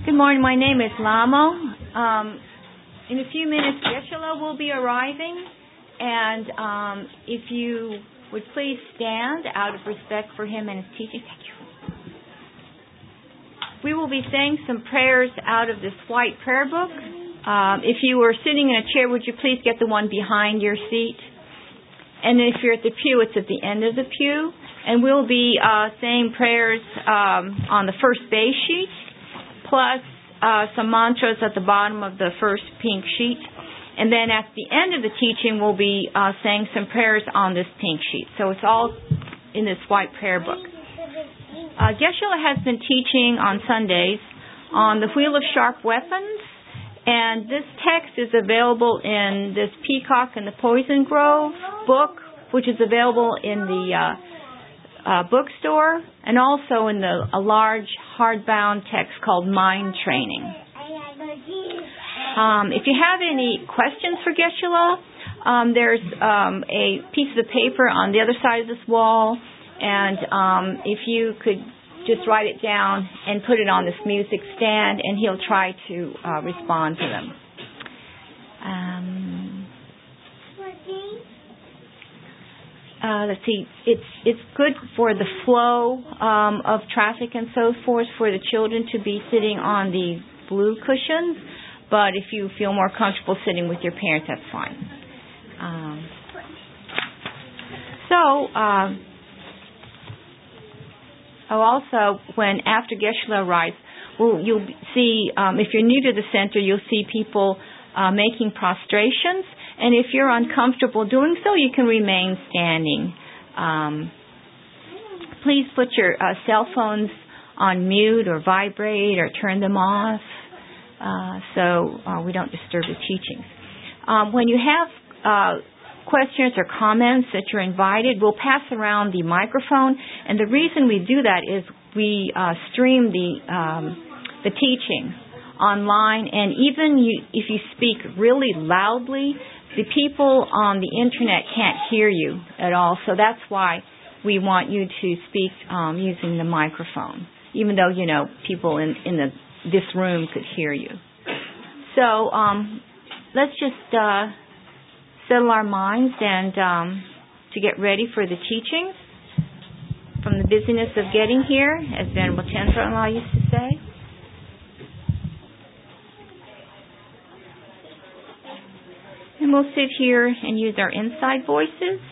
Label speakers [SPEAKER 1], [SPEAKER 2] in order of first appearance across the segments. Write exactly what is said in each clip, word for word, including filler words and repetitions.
[SPEAKER 1] Good morning. My name is Lamo. Um, in a few minutes, Geshe-la will be arriving, and um, if you would please stand out of respect for him and his teaching. Thank you. We will be saying some prayers out of this white prayer book. Um, if you were sitting in a chair, would you please get the one behind your seat? And if you're at the pew, it's at the end of the pew. And we'll be uh, saying prayers um, on the first base sheet, plus uh, some mantras at the bottom of the first pink sheet. And then at the end of the teaching, we'll be uh, saying some prayers on this pink sheet. So it's all in this white prayer book. Uh, Geshe-la has been teaching on Sundays on the Wheel of Sharp Weapons. And this text is available in this Peacock and the Poison Grove book, which is available in the uh, uh, bookstore, and also in the a large hardbound text called Mind Training. Um, if you have any questions for Geshe-la, um, there's um, a piece of paper on the other side of this wall, and um, if you could just write it down and put it on this music stand, and he'll try to uh, respond to them. Um, uh, let's see. It's it's good for the flow um, of traffic and so forth for the children to be sitting on the blue cushions. But if you feel more comfortable sitting with your parents, that's fine. Um, so. Uh, Oh, also, when after Geshe-la arrives, well, you'll see, um, if you're new to the center, you'll see people uh, making prostrations. And if you're uncomfortable doing so, you can remain standing. Um, please put your uh, cell phones on mute or vibrate or turn them off uh, so uh, we don't disturb the teachings. Um, when you have uh, questions or comments that you're invited, we'll pass around the microphone, and the reason we do that is we uh, stream the um, the teaching online, and even you, if you speak really loudly, the people on the internet can't hear you at all, so that's why we want you to speak um, using the microphone, even though, you know, people in, in the this room could hear you. So um, let's just uh, settle our minds and um, to get ready for the teachings from the busyness of getting here, as Venerable Tenzo-in-law used to say. And we'll sit here and use our inside voices.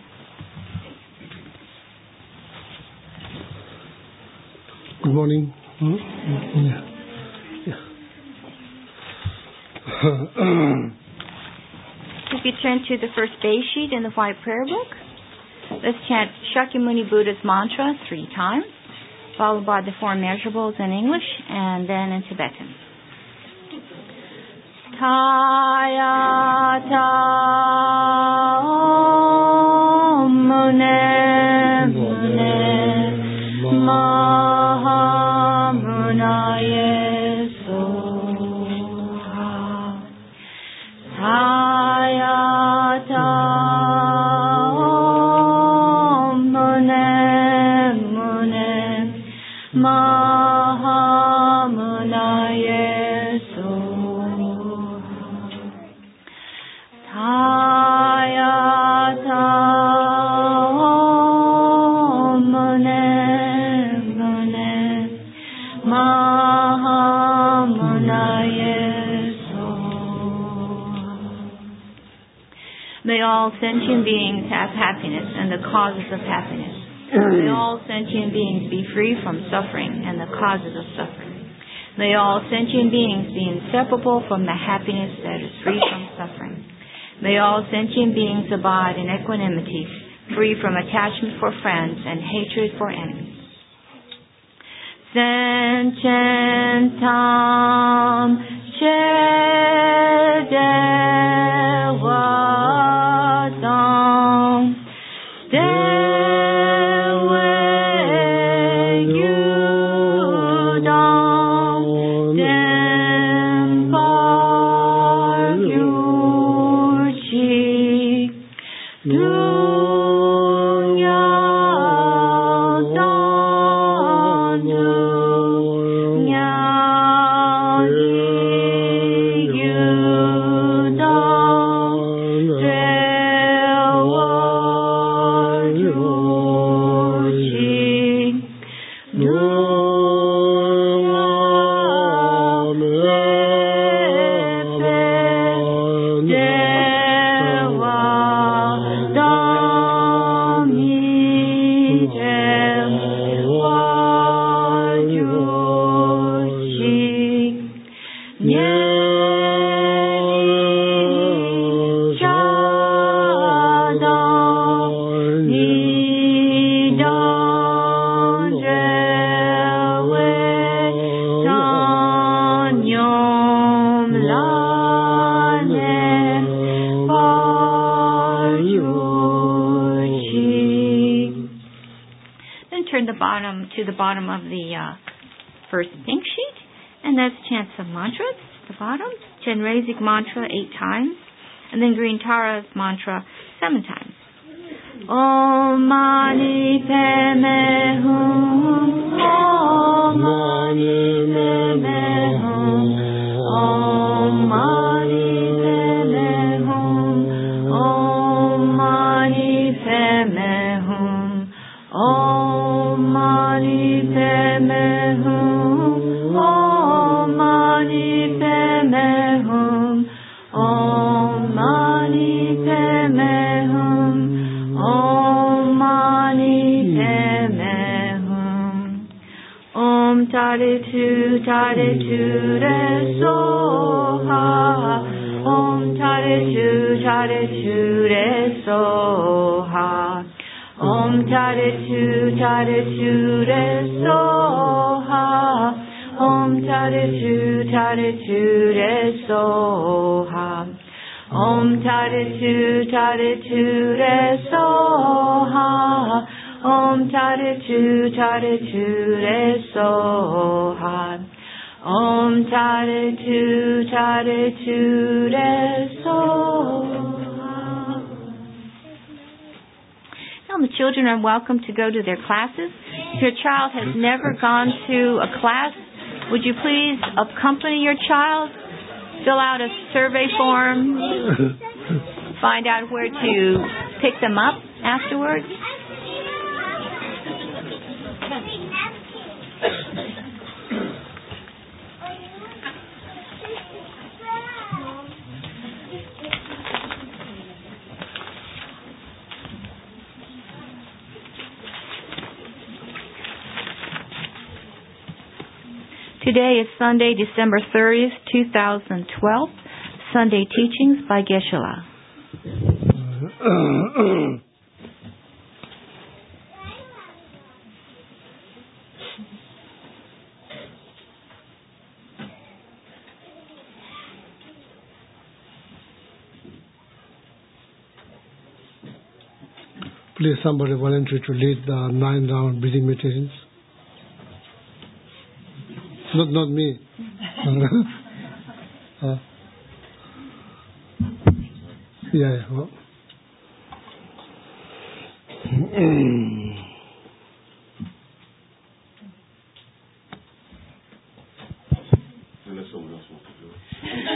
[SPEAKER 2] Good morning. Hmm? Yeah. Yeah.
[SPEAKER 1] If you turn to the first base sheet in the white prayer book, let's chant Shakyamuni Buddha's mantra three times, followed by the four immeasurables in English and then in Tibetan. Taya ta om mune mune maha munaye soha. Taya May all sentient beings have happiness and the causes of happiness. May all sentient beings be free from suffering and the causes of suffering. May all sentient beings be inseparable from the happiness that is free from suffering. May all sentient beings abide in equanimity, free from attachment for friends and hatred for enemies. Sententam Chedewatam Dunya bottom to the bottom of the uh, first pink sheet, and that's chant some mantras. The bottom, Chenrezig mantra eight times, and then Green Tara's mantra seven times. Om Mani Padme Hum. Om Mani Padme Hum. Om Mani Padme Hum. Om Mani Padme Hum. Om Mani Padme Hum. Om Mani Padme Hum. Om Mani Padme Hum. Om Mani Padme Hum. Om Tare Tu Tare Tu Re Soha. Om Tare Tu Tare Tu Re Soha. Om Tare Tu Tare Tu Re Soha. Om Tare Tu Tare Tu Re Soha. Om Tare Tu Tare Tu Re Soha. Om Tare Tu Tare Tu Re Soha. Om Tare Tu Tare Tu Re Soha. Now the children are welcome to go to their classes. If your child has never gone to a class, would you please accompany your child? Fill out a survey form. Find out where to pick them up afterwards. Today is Sunday, December thirtieth, two thousand twelve. Sunday Teachings by Geshe-la.
[SPEAKER 2] Please, somebody volunteer to lead the nine round breathing meditations. Not not me. uh, yeah, yeah. Well.
[SPEAKER 3] Unless someone else wants to do it.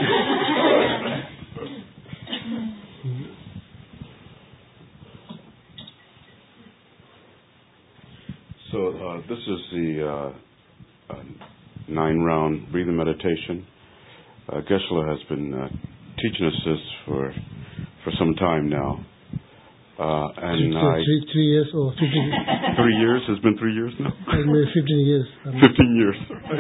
[SPEAKER 3] So uh, this is the uh, uh, nine-round breathing meditation. Uh, Geshe-la has been uh, teaching us this for for some time now. Uh, and
[SPEAKER 2] three,
[SPEAKER 3] I,
[SPEAKER 2] three, three years or fifteen.
[SPEAKER 3] Three years? It's been three years now.
[SPEAKER 2] Maybe fifteen years.
[SPEAKER 3] Fifteen years.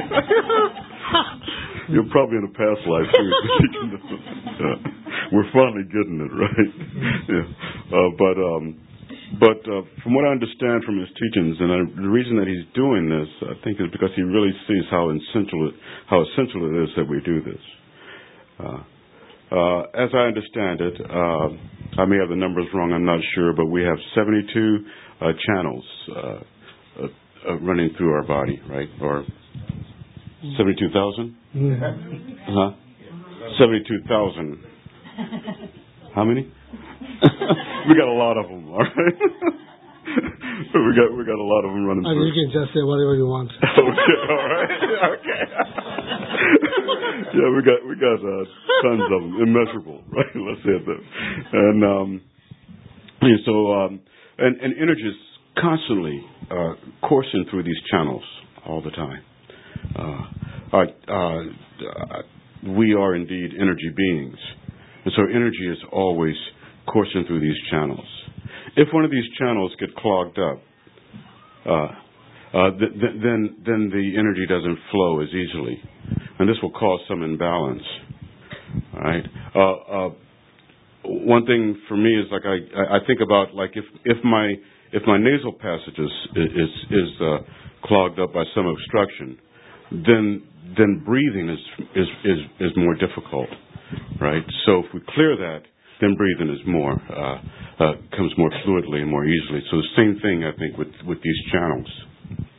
[SPEAKER 3] You're probably in a past life too. uh, we're finally getting it right. Yeah. Uh, but um, but uh, from what I understand from his teachings, and I, the reason that he's doing this, I think, is because he really sees how essential it, how essential it is that we do this. Uh, uh, as I understand it, uh, I may have the numbers wrong. I'm not sure, but we have seventy-two uh, channels uh, uh, uh, running through our body, right? Or seventy-two thousand?
[SPEAKER 2] Yeah.
[SPEAKER 3] Huh? seventy-two thousand. How many? We got a lot of them, all right? we got we got a lot of them running
[SPEAKER 2] and
[SPEAKER 3] through.
[SPEAKER 2] You can just say whatever you want.
[SPEAKER 3] Okay, all right. Okay. Yeah, we got we got uh, tons of them, immeasurable, right? Let's say that. And um, and so um, and, and energy is constantly uh, coursing through these channels all the time. Uh, our, uh, uh, we are indeed energy beings, and so energy is always coursing through these channels. If one of these channels get clogged up, uh, uh, th- th- then then the energy doesn't flow as easily, and this will cause some imbalance. All right. Uh, uh, one thing for me is like I, I think about like if, if my if my nasal passage is is is uh, clogged up by some obstruction, then then breathing is is is, is more difficult, right? So if we clear that, then breathing is more uh, uh, comes more fluidly and more easily. So the same thing I think with with these channels.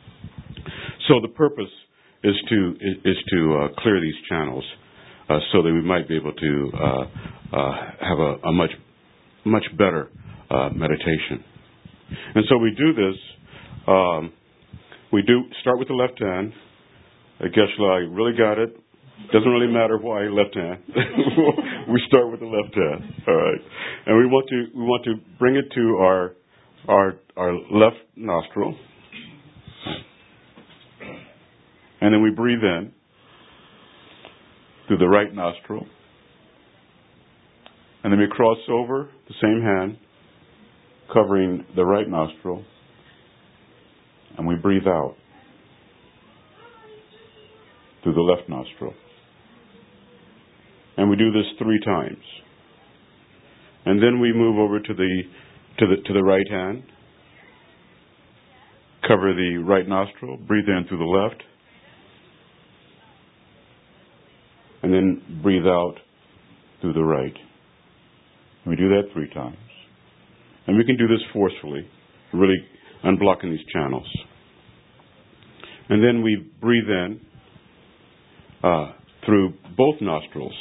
[SPEAKER 3] so the purpose is to is, is to uh, clear these channels uh, so that we might be able to uh, uh, have a, a much much better uh, meditation. And so we do this. Um, we do start with the left hand. Uh, Geshe-la, I really got it. Doesn't really matter why left hand. We start with the left hand. All right, and we want to we want to bring it to our our our left nostril, and then we breathe in through the right nostril, and then we cross over the same hand, covering the right nostril, and we breathe out through the left nostril. And we do this three times. And then we move over to the to the to the right hand, cover the right nostril, breathe in through the left, and then breathe out through the right. And we do that three times. And we can do this forcefully, really unblocking these channels. And then we breathe in uh, through both nostrils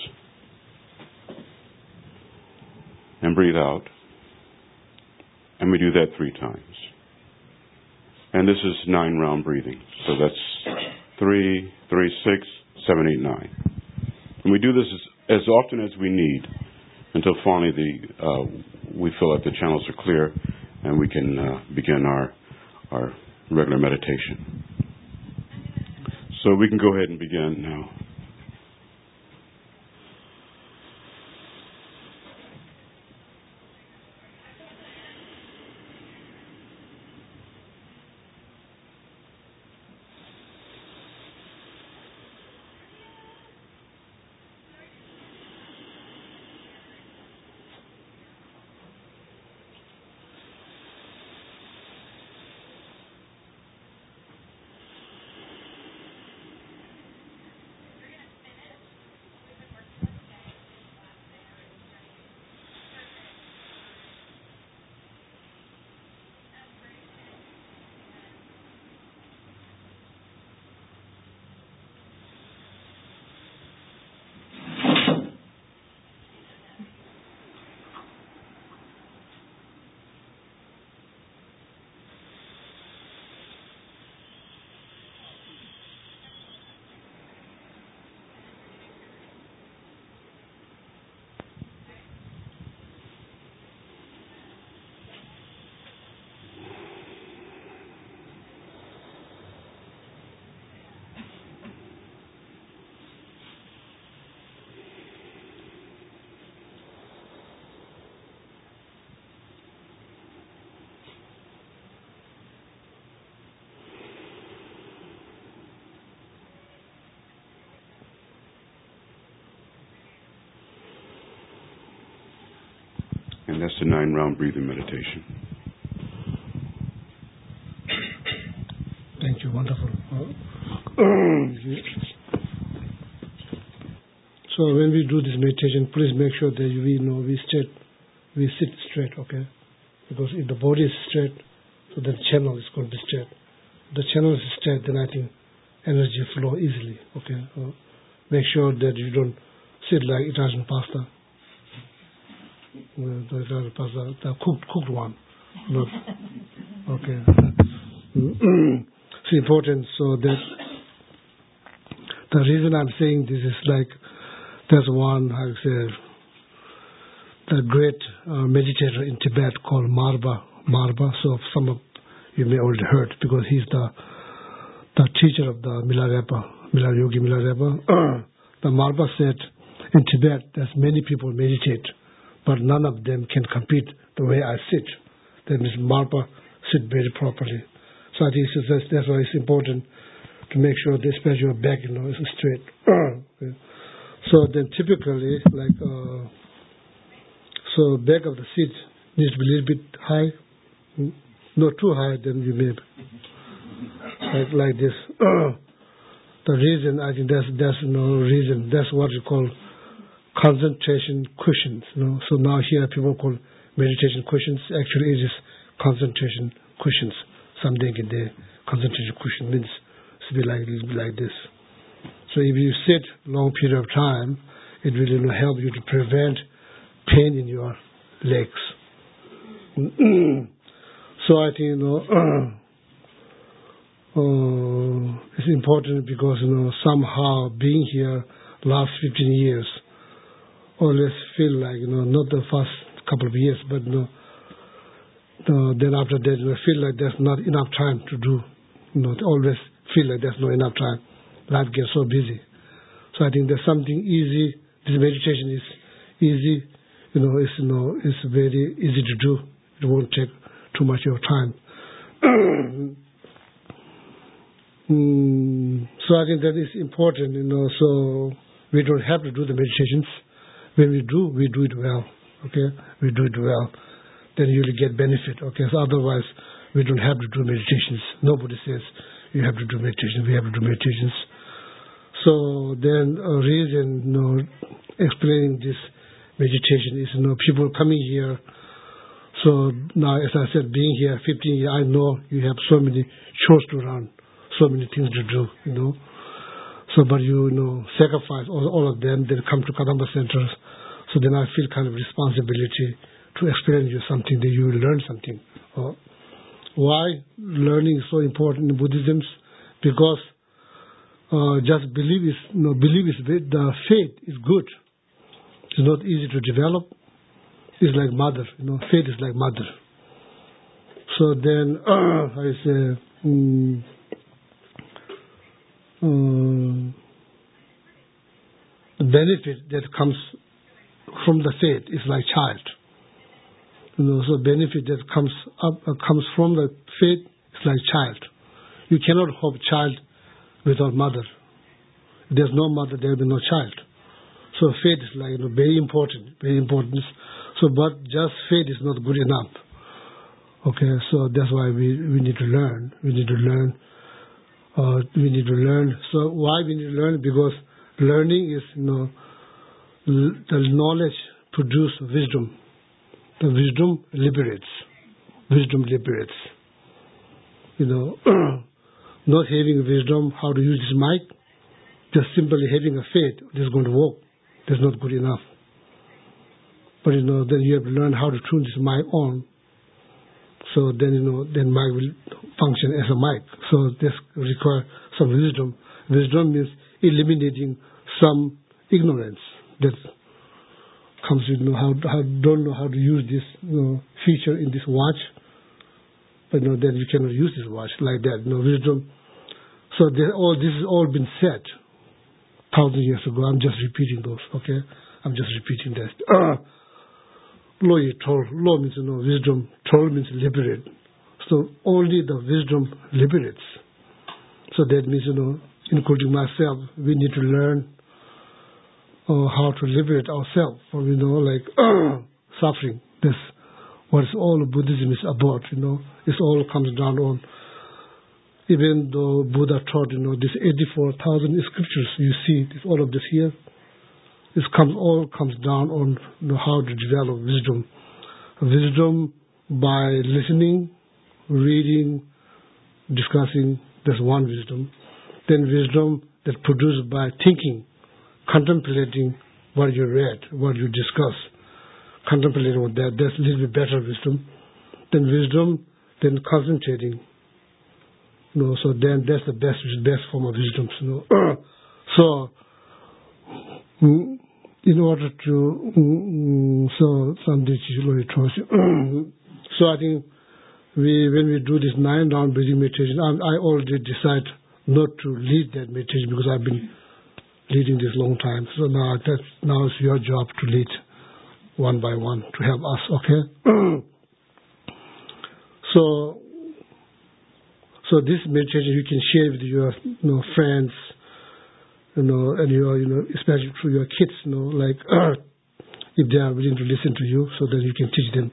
[SPEAKER 3] and breathe out. And we do that three times. And this is nine round breathing. So that's three, three, six, seven, eight, nine. And we do this as, as often as we need until finally the uh, we feel like the channels are clear and we can uh, begin our our regular meditation. So we can go ahead and begin now. And that's the nine round breathing meditation.
[SPEAKER 2] Thank you, wonderful. So when we do this meditation, please make sure that we know we straight, we sit straight, okay? Because if the body is straight, so the channel is going to be straight. If the channel is straight, then I think energy flow easily, okay? Uh, make sure that you don't sit like Italian pasta. Uh, the Italian pasta, the cooked, cooked one. Not, okay. It's important so that the reason I'm saying this is like there's one, how to say, the great uh, meditator in Tibet called Marba. Marba. So some of you may already heard because he's the the teacher of the Milarepa, Milayogi Milarepa. The Marba said in Tibet there's many people meditate, but none of them can compete the way I sit. That means Marba sit very properly. So I think that's, that's why it's important to make sure that especially your back, you know, is straight. Okay. So then typically, like, uh, so back of the seat needs to be a little bit high. Not too high, then you may, like, like this. The reason, I think that's, that's no reason. That's what you call concentration cushions. You know? So now here people call meditation cushions. Actually it is concentration cushions. Something in the concentration cushion means to be like, it will be like this. So if you sit long period of time, it will, you know, help you to prevent pain in your legs. So I think, you know, uh, it's important because, you know, somehow being here last fifteen years, always feel like, you know, not the first couple of years, but, you know, uh, then after that, you know, feel like there's not enough time to do, you know, always feel like there's not enough time. Life gets so busy. So I think there's something easy. This meditation is easy, you know, it's, you know, it's very easy to do. It won't take too much of your time. mm, so I think that is important, you know, so we don't have to do the meditations. When we do, we do it well, okay? We do it well. Then you'll get benefit, okay? So otherwise, we don't have to do meditations. Nobody says you have to do meditation. We have to do meditations. So then a reason, you know, explaining this meditation is, you know, people coming here. So now, as I said, being here fifteen years, I know you have so many chores to run, so many things to do, you know. So, but you, you know, sacrifice all, all of them, then come to Kadamba centers. So then I feel kind of responsibility to explain you something, that you will learn something. Uh, why learning is so important in Buddhism? Because uh, just believe is, you know, believe is the faith is good. It's not easy to develop. It's like mother, you know, faith is like mother. So then, uh, I say, um, um, the benefit that comes from the faith is like child. You know, so benefit that comes up uh, comes from the faith is like child. You cannot have child without mother. If there's no mother, there will be no child. So faith is like, you know, very important, very important. So, but just faith is not good enough. Okay, so that's why we, we need to learn. We need to learn. Uh, we need to learn. So why we need to learn? Because learning is, you know, l- the knowledge produces wisdom. The wisdom liberates. Wisdom liberates. You know, not having wisdom, how to use this mic, just simply having a faith, this is going to work. That's not good enough. But, you know, then you have to learn how to tune this mic on. So then, you know, then mic will function as a mic. So this requires some wisdom. Wisdom means eliminating some ignorance that comes with, you know, how, how don't know how to use this, you know, feature in this watch. But, you know, then you cannot use this watch like that. You know, wisdom. So there, all this has all been said thousand years ago. I'm just repeating those. Okay, I'm just repeating that. Uh, Law is told. Law means, you know, wisdom. Told means liberate. So only the wisdom liberates. So that means, you know, including myself, we need to learn uh, how to liberate ourselves from, you know, like uh, suffering. This, what all Buddhism is about, you know. It all comes down on, even though Buddha taught, you know, this eighty-four thousand scriptures, you see this, all of this here. This comes all comes down on, you know, how to develop wisdom. Wisdom by listening, reading, discussing. That's one wisdom. Then wisdom that's produced by thinking, contemplating what you read, what you discuss, contemplating on that. That's a little bit better wisdom. Then wisdom, then concentrating. You know, so then that's the best best form of wisdom. You know. So. In order to, um, so Sunday so I think we, when we do this nine round breathing meditation, I, I already decide not to lead that meditation because I've been leading this long time. So now that's now it's your job to lead one by one to help us. Okay. so, so this meditation you can share with your, you know, friends. You know, and you are, you know, especially through your kids, you know, like uh, if they are willing to listen to you, so that you can teach them.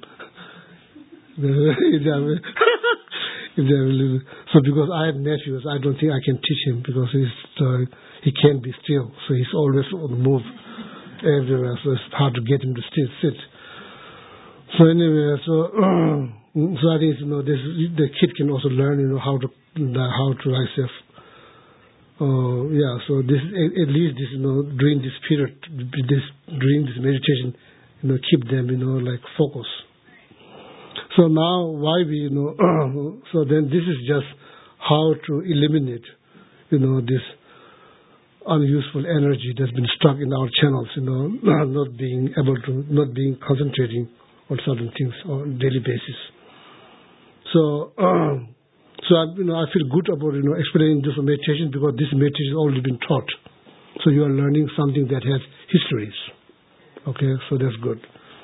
[SPEAKER 2] if they are, if they are willing, so because I have nephews, I don't think I can teach him because he's uh, he can't be still, so he's always on the move everywhere. So it's hard to get him to still sit. So anyway, so uh, so I think, you know, this the kid can also learn, you know, how to how to like say, uh, yeah, so this at least this, you know, during this period, this during this meditation, you know, keep them, you know, like focus. So now why we, you know, so then this is just how to eliminate, you know, this unuseful energy that's been stuck in our channels, you know, not being able to, not being concentrating on certain things on a daily basis. So, um, so I, you know, I feel good about, you know, explaining this meditation because this meditation has already been taught. So you are learning something that has histories. Okay, so that's good.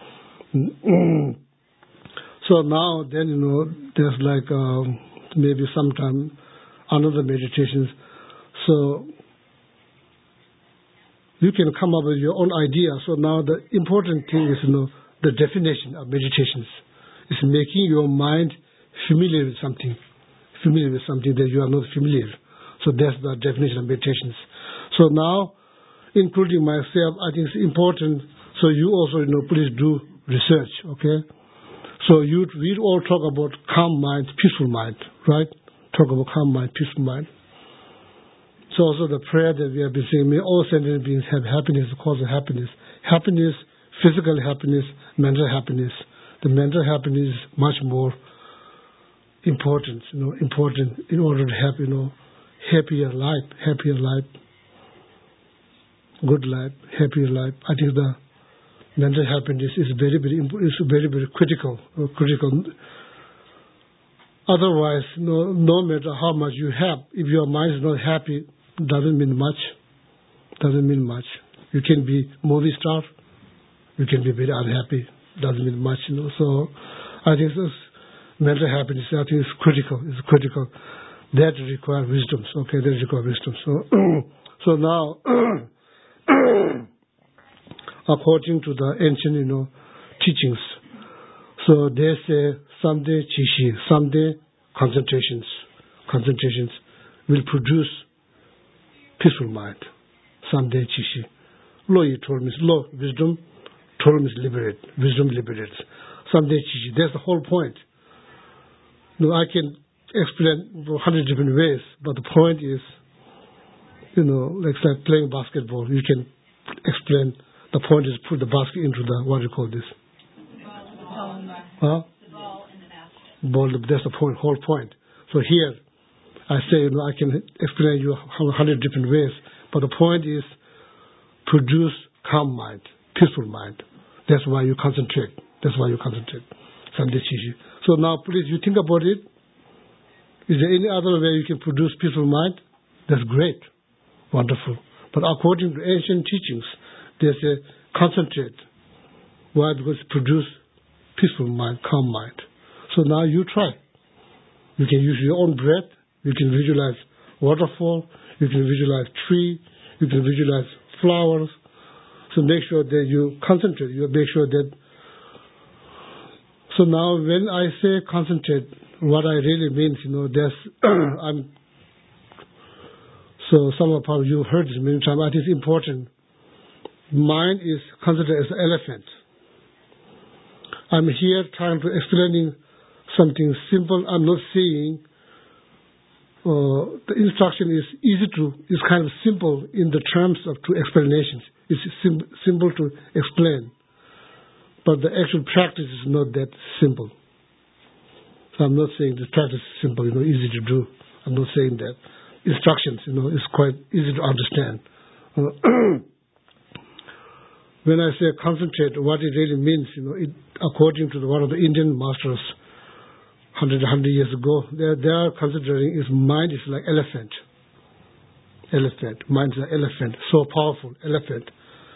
[SPEAKER 2] So now then, you know, there's like um, maybe sometime another meditations. So you can come up with your own idea. So now the important thing is, you know, the definition of meditations is making your mind familiar with something, familiar with something that you are not familiar. So that's the definition of meditations. So now, including myself, I think it's important. So you also, you know, please do research, okay? So you, we all talk about calm mind, peaceful mind, right? Talk about calm mind, peaceful mind. So also the prayer that we have been saying, may all sentient beings have happiness, the cause of happiness. Happiness, physical happiness, mental happiness. The mental happiness is much more important, you know, important in order to have, you know, happier life, happier life, good life, happier life. I think the mental happiness is very, very, is very, very critical, uh, critical. Otherwise, no, no matter how much you have, if your mind is not happy, doesn't mean much. Doesn't mean much. You can be movie star, you can be very unhappy. Doesn't mean much, you know. So, I think this mental happiness, I think, is critical. It's critical. That requires wisdom. Okay, that requires wisdom. So, so now, according to the ancient, you know, teachings, so they say someday chishi, someday concentrations, concentrations will produce peaceful mind. Someday chishi. Lo yi told me, lo wisdom told me liberate, wisdom liberates. Someday chishi. That's the whole point. You know, I can explain a hundred different ways, but the point is, you know, like say playing basketball, you can explain. The point is put the basket into the, what do you call this? Ball. Huh? The ball in the basket. Ball, that's the point, whole point. So here, I say, you know, I can explain you a hundred different ways, but the point is produce calm mind, peaceful mind. That's why you concentrate. That's why you concentrate. So now, please, you think about it. Is there any other way you can produce peaceful mind? That's great. Wonderful. But according to ancient teachings, they say concentrate. Why? Because it produce peaceful mind, calm mind. So now you try. You can use your own breath. You can visualize waterfall. You can visualize tree. You can visualize flowers. So make sure that you concentrate. You make sure that. So now when I say concentrate, what I really mean, you know, there's I'm. So some of you heard this many times. I think it's important. Mind is considered as an elephant. I'm here trying to explaining something simple. I'm not saying uh, the instruction is easy to, is kind of simple in the terms of two explanations. It's sim- simple to explain, but the actual practice is not that simple. So I'm not saying the practice is simple, you know, easy to do. I'm not saying that. Instructions, you know, is quite easy to understand. Uh, When I say concentrate, what it really means, you know, it, according to the, one of the Indian masters, hundred, hundred years ago, they, they are considering his mind is like elephant. Elephant. Mind is like elephant. So powerful. Elephant.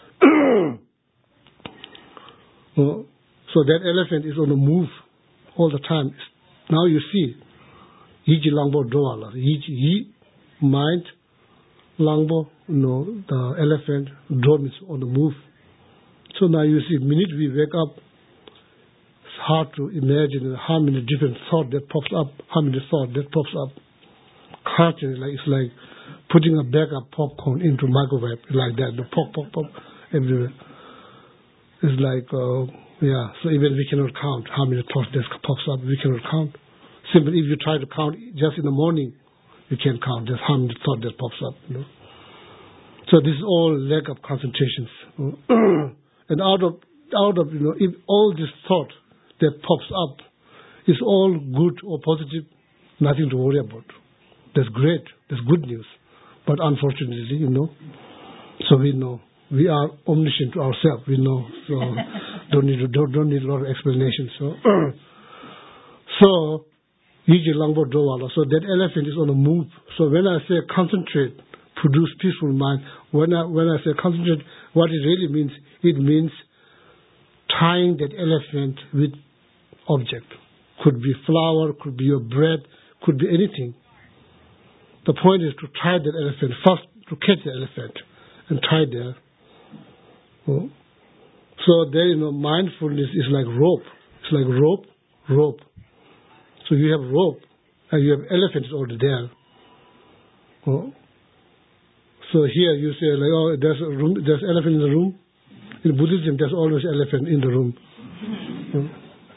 [SPEAKER 2] well, so that elephant is on the move all the time. Now you see, Yiji Langbo Doala. Yiji, mind, Langbo, you know, the elephant, Dom is on the move. So now you see, the minute we wake up, it's hard to imagine how many different thoughts that pops up, how many thoughts that pops up. Constantly, like, it's like putting a bag of popcorn into microwave, like that, the pop, pop, pop, everywhere. It's like, uh, yeah, so even we cannot count how many thoughts that pops up, we cannot count. Simply, if you try to count just in the morning, You can't count. There's how many thoughts that pops up. You know? So this is all lack of concentrations. And out of out of you know, if all this thought that pops up is all good or positive, nothing to worry about. That's great. That's good news. But unfortunately, you know, so we know we are omniscient to ourselves. We know, so don't need to, don't, don't need a lot of explanation. So, so so that elephant is on the move. So when I say concentrate, produce peaceful mind. When I when I say concentrate, what it really means, it means tying that elephant with object. Could be flour, could be your bread, could be anything. The point is to tie that elephant, first to catch the elephant and tie there. Oh. So there, you know, mindfulness is like rope. It's like rope, rope. So you have rope and you have elephants already there. Oh. So here you say like, oh, there's a room, there's elephant in the room. In Buddhism, there's always elephant in the room. Oh.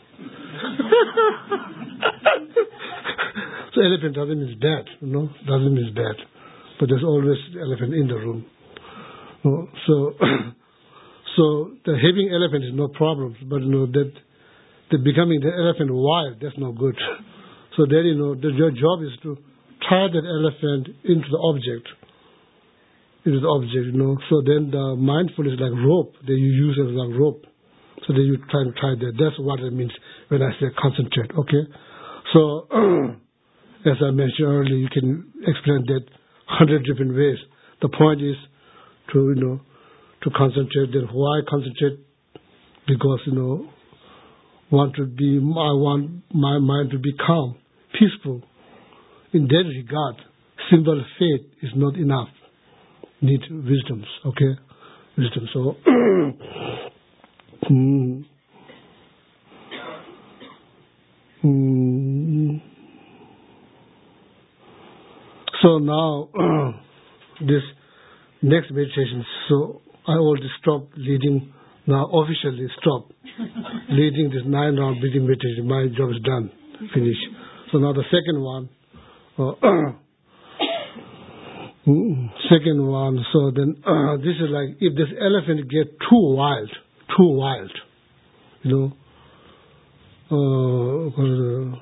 [SPEAKER 2] So elephant doesn't mean bad, you know, doesn't mean bad, but there's always elephant in the room. Oh, so, so the having elephant is no problem, but you know that the becoming the elephant wild, that's no good. So then you know the, your job is to tie that elephant into the object, into the object, you know. So then the mindfulness is like rope that you use as like rope. So then you try to tie that. That's what it means when I say concentrate. Okay, so. As I mentioned earlier, you can explain that hundred different ways. The point is to, you know, to concentrate. Then why concentrate? Because, you know, want to be, I want my mind to be calm, peaceful. In that regard, simple faith is not enough. Need wisdoms, okay? Wisdom. So, mm, mm, So now, this next meditation, so I already stopped leading, now officially stop leading this nine round breathing meditation. My job is done, finished. So now the second one, uh, second one, so then uh, this is like, if this elephant get too wild, too wild, you know, uh,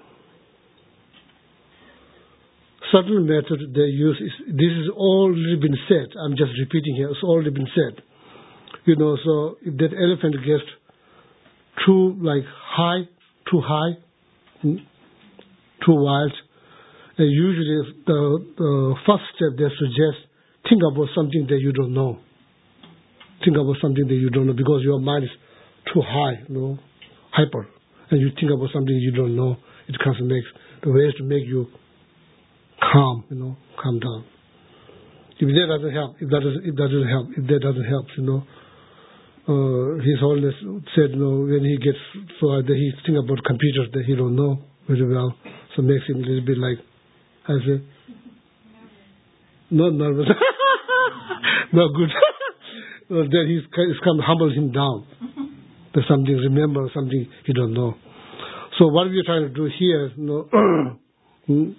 [SPEAKER 2] certain method they use is, this is already been said. I'm just repeating here. It's already been said. You know, so if that elephant gets too like high, too high, too wild, and usually the, the first step they suggest, think about something that you don't know. Think about something that you don't know because your mind is too high, you know, hyper, and you think about something you don't know. It comes to make the ways to make you calm, you know, calm down. If that doesn't help, if that doesn't, if that doesn't help, if that doesn't help, you know, uh, His Holiness said, you know, when he gets so that he think about computers that he don't know very well, so makes him a little bit like, I say, not nervous, not good. uh, then he's it's come humble him down. There's something, remember something he don't know. So what we're trying to do here, you know. hmm,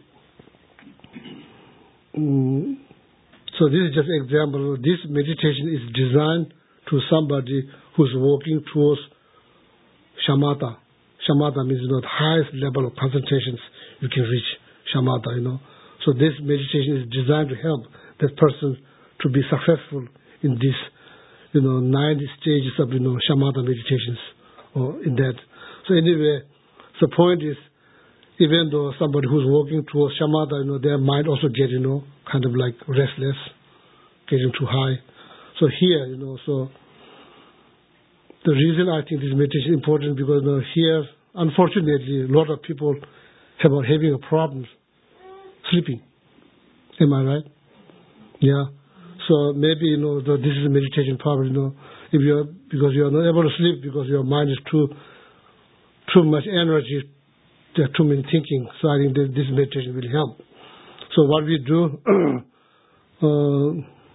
[SPEAKER 2] Mm. So this is just an example. This meditation is designed to somebody who's walking towards shamatha. Shamatha means, you know, the highest level of concentrations you can reach. Shamatha, you know. So this meditation is designed to help that person to be successful in this, you know, nine stages of, you know, shamatha meditations or in that. So anyway, the point is, even though somebody who's walking towards shamatha, you know, their mind also get, you know, kind of like restless, getting too high. So here, you know, so the reason I think this meditation is important because, you know, here, unfortunately, a lot of people have are having a problem sleeping. Am I right? Yeah. So maybe, you know, the, this is a meditation problem, you know, if you're, because you're not able to sleep because your mind is too, too much energy. There are too many thinking, so I think that this meditation will help. So what we do, uh,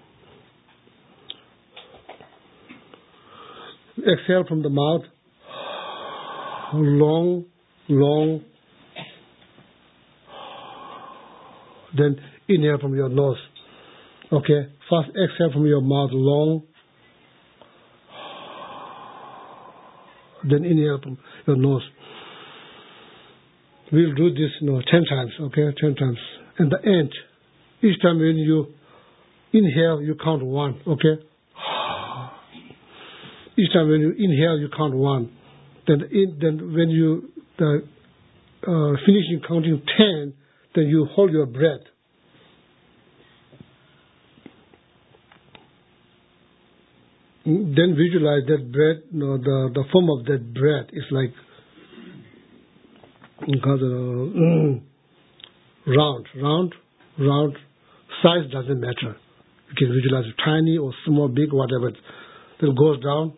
[SPEAKER 2] exhale from the mouth, long, long, then inhale from your nose. Okay, first exhale from your mouth long. Then inhale from your nose. We'll do this, you know, ten times, okay, ten times. And the end, each time when you inhale, you count one, okay? Each time when you inhale, you count one. Then, in, then when you uh, uh, finishing counting ten, then you hold your breath. Then visualize that breath, you know, the, the form of that breath is like because, uh, round, round, round. Size doesn't matter. You can visualize it tiny or small, big, whatever. Then it goes down.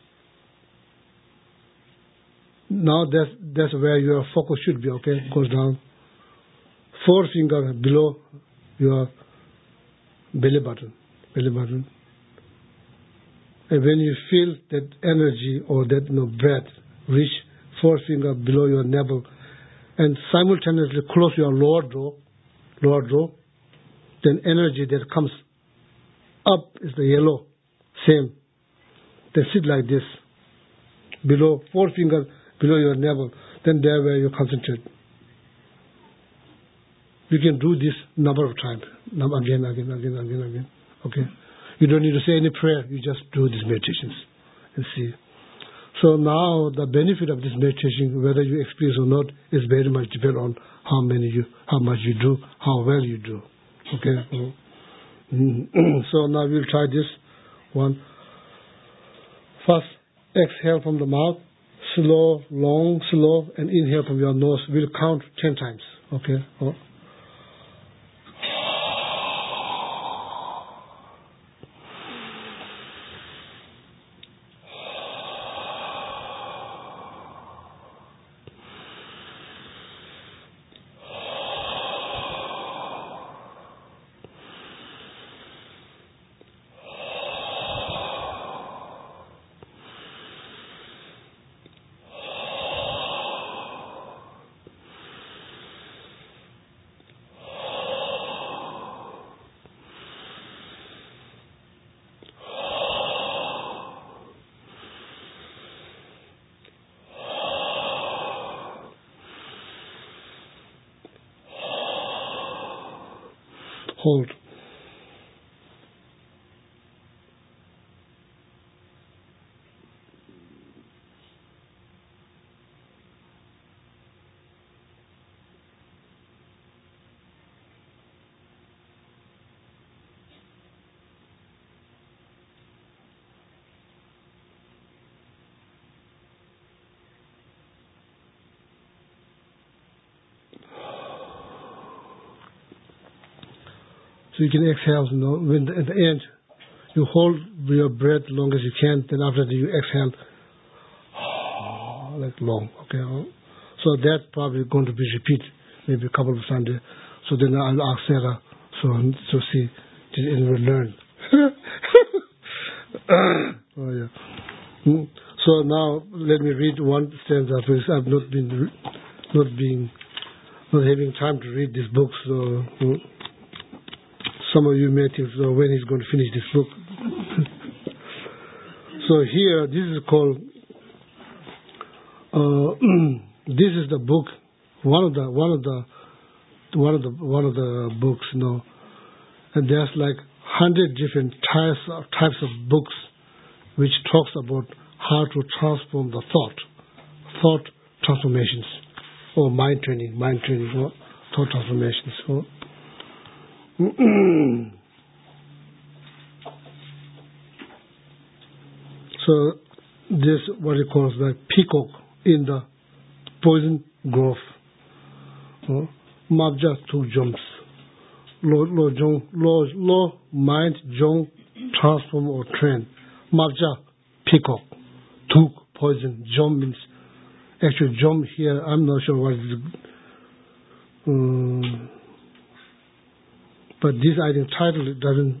[SPEAKER 2] Now that's, that's where your focus should be, okay? Goes down. Four finger below your belly button. Belly button. And when you feel that energy or that, you know, breath reach four finger below your navel and simultaneously close your lower jaw, lower jaw, then energy that comes up is the yellow, same. They sit like this, below four finger below your navel. Then there where you concentrate. You can do this number of times, again, again, again, again, again. Okay. You don't need to say any prayer. You just do these meditations and see. So now the benefit of this meditation, whether you experience or not, is very much depend on how many you, how much you do, how well you do. Okay. So now we'll try this one. First, exhale from the mouth, slow, long, slow, and inhale from your nose. We'll count ten times. Okay. Oh. Hold. So you can exhale, you know, when the, at the end, you hold your breath long as you can, then after that you exhale, like long, okay? So that's probably going to be repeated maybe a couple of Sundays. So then I'll ask Sarah, so, so see, did anyone learn? Oh, yeah. So now let me read one stanza, because I've not been, not being, not having time to read this book, so... Some of you may think, so when he's going to finish this book. So here, this is called, uh, this is the book, one of the, one of the, one of the, one of the books, you know, and there's like hundred different types of, types of books which talks about how to transform the thought, thought transformations, or mind training, mind training, or thought transformations. Or, so this what it calls the peacock in the poison grove. Mabja two jumps. Lo lo jong lo lo mind jong transform or train. Mabja peacock. Two poison jump means actually jump here. I'm not sure what it is. Um, But this, I think, title doesn't,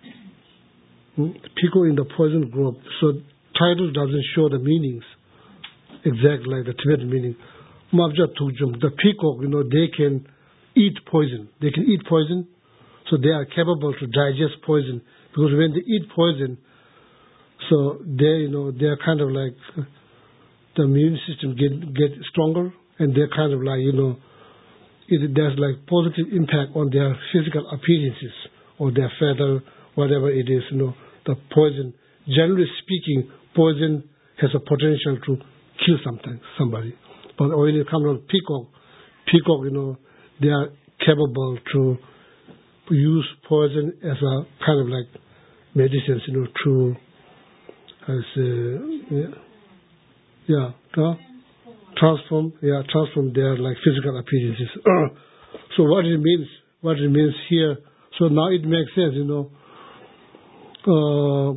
[SPEAKER 2] Pico in the poison grove, so title doesn't show the meanings, exactly like the Tibetan meaning. Mabja Tukjum, the peacock, you know, they can eat poison. They can eat poison, so they are capable to digest poison. Because when they eat poison, so they, you know, they are kind of like uh, the immune system get get stronger, and they're kind of like, you know, it, there's like positive impact on their physical appearances or their feather, whatever it is. You know, the poison. Generally speaking, poison has a potential to kill something, somebody. But when it comes to peacock, peacock, you know, they are capable to use poison as a kind of like medicines, you know, to as uh, yeah, yeah, uh, transform, yeah, transform their like physical appearances. So what it means, what it means here. So now it makes sense, you know. Uh,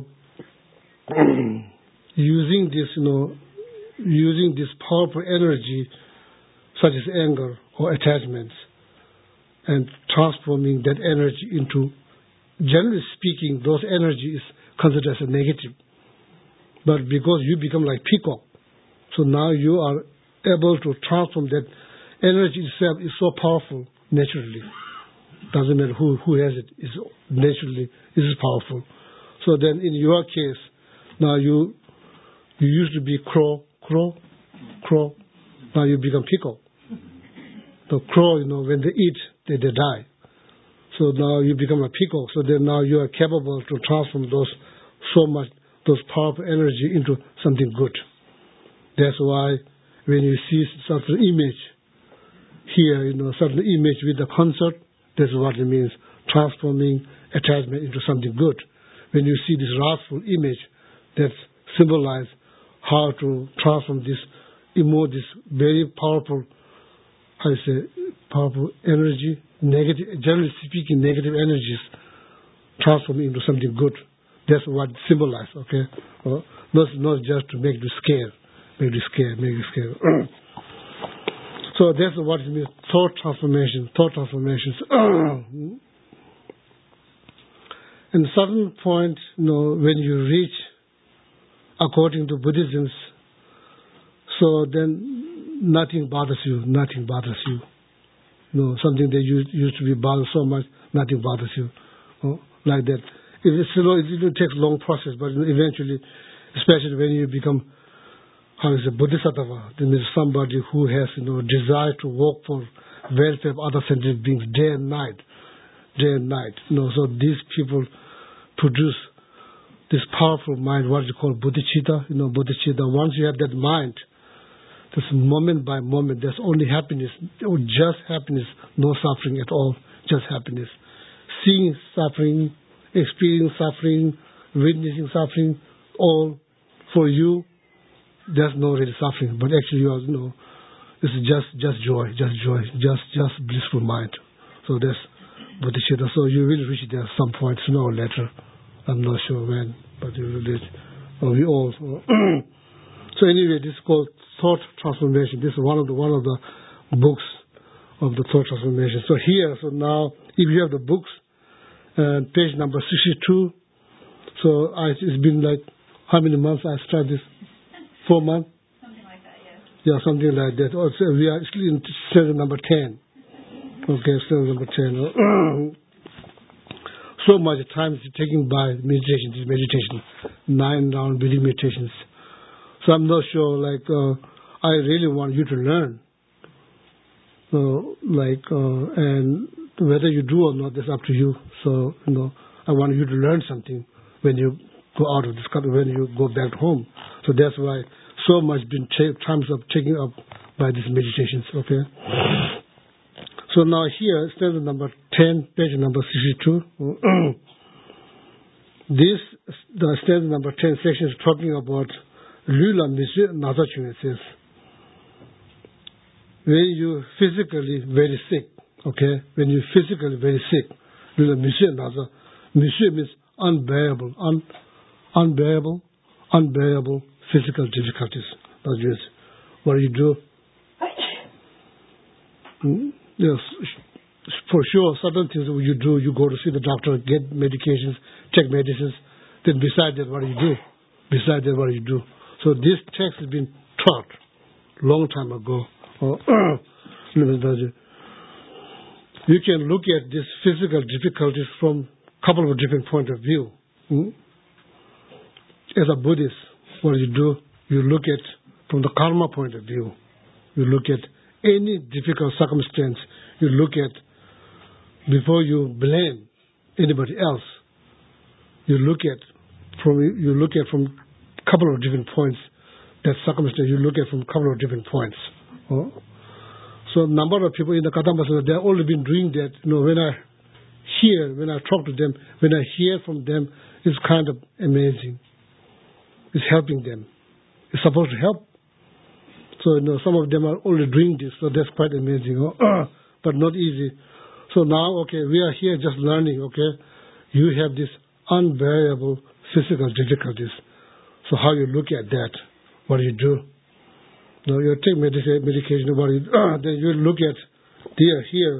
[SPEAKER 2] using this, you know, using this powerful energy, such as anger or attachments, and transforming that energy into, generally speaking, those energy is considered as a negative. But because you become like peacock, so now you are able to transform that energy itself is so powerful naturally. Doesn't matter who who has it, is naturally it is powerful. So then in your case, now you you used to be crow, crow, crow. Now you become peacock. The crow, you know, when they eat, they, they die. So now you become a peacock. So then now you are capable to transform those so much, those powerful energy into something good. That's why when you see certain image here, you know, certain image with the concert, that's what it means, transforming attachment into something good. When you see this wrathful image, that symbolizes how to transform this, emo, this very powerful, how you say, powerful energy, negative, generally speaking, negative energies, transform into something good. That's what it symbolizes, okay? Well, not, not just to make you scared, make you scared, make you scared. So that's what it means, thought transformation, thought transformations. And certain point, you know, when you reach, according to Buddhism, so then nothing bothers you, nothing bothers you. You know, something that used, used to be bothered so much, nothing bothers you. You know, like that. It, it's, you know, it, it takes a long process, but eventually, especially when you become, how is it, Bodhisattva, then there's somebody who has, you know, desire to work for welfare of other sentient beings day and night, day and night. You know, so these people produce this powerful mind, what is called bodhicitta. You know, bodhicitta. Once you have that mind, this moment by moment, there's only happiness, or just happiness, no suffering at all, just happiness. Seeing suffering, experiencing suffering, witnessing suffering, all for you. There's no really suffering, but actually you are, you know, it's just just joy, just joy, just just blissful mind. So that's bodhicitta. So you will reach there at some point, sooner or later. I'm not sure when, but you will reach. Or we all. So anyway, this is called thought transformation. This is one of the one of the books of the thought transformation. So here, so now, if you have the books, uh, page number sixty-two. So I, it's been like how many months I started this? Four months?
[SPEAKER 1] Something like that, yes.
[SPEAKER 2] Yeah, something like that. Or so we are still in stanza number ten. Okay, stanza number ten. So much time is taken by meditation, this meditation, nine round breathing meditations. So I'm not sure, like, uh, I really want you to learn. So, like, uh, and whether you do or not, that's up to you. So, you know, I want you to learn something when you go out of this country, when you go back home. So that's why so much been ta- times up taken up by these meditations, okay? So now here, stanza number ten, page number sixty-two. This, the stanza number ten section is talking about Lula Mishu Nazachun. It says, when you physically very sick, okay? When you physically very sick, Lula Mishu Naza. Mishu means unbearable, un, unbearable, unbearable physical difficulties. That's just what you do. Mm, yes, for sure, certain things that you do, you go to see the doctor, get medications, take medicines. Then beside that, what do you do? Beside that, what do you do? So this text has been taught long time ago. you can look at these physical difficulties from a couple of different points of view. Hmm? As a Buddhist, what you do, you look at from the karma point of view. You look at any difficult circumstance, you look at before you blame anybody else. You look at from you look at from a couple of different points. That circumstance you look at from a couple of different points. Oh? So a number of people in the Kadambasana, they've already been doing that. You know, when I hear, when I talk to them, when I hear from them, it's kind of amazing. It's helping them. It's supposed to help. So, you know, some of them are already doing this, so that's quite amazing. Oh? But not easy. So now, okay, we are here just learning, okay? You have this unbearable physical difficulties. So how you look at that, what do you do? Now you take medica- medication, what you, uh, then you look at there, here.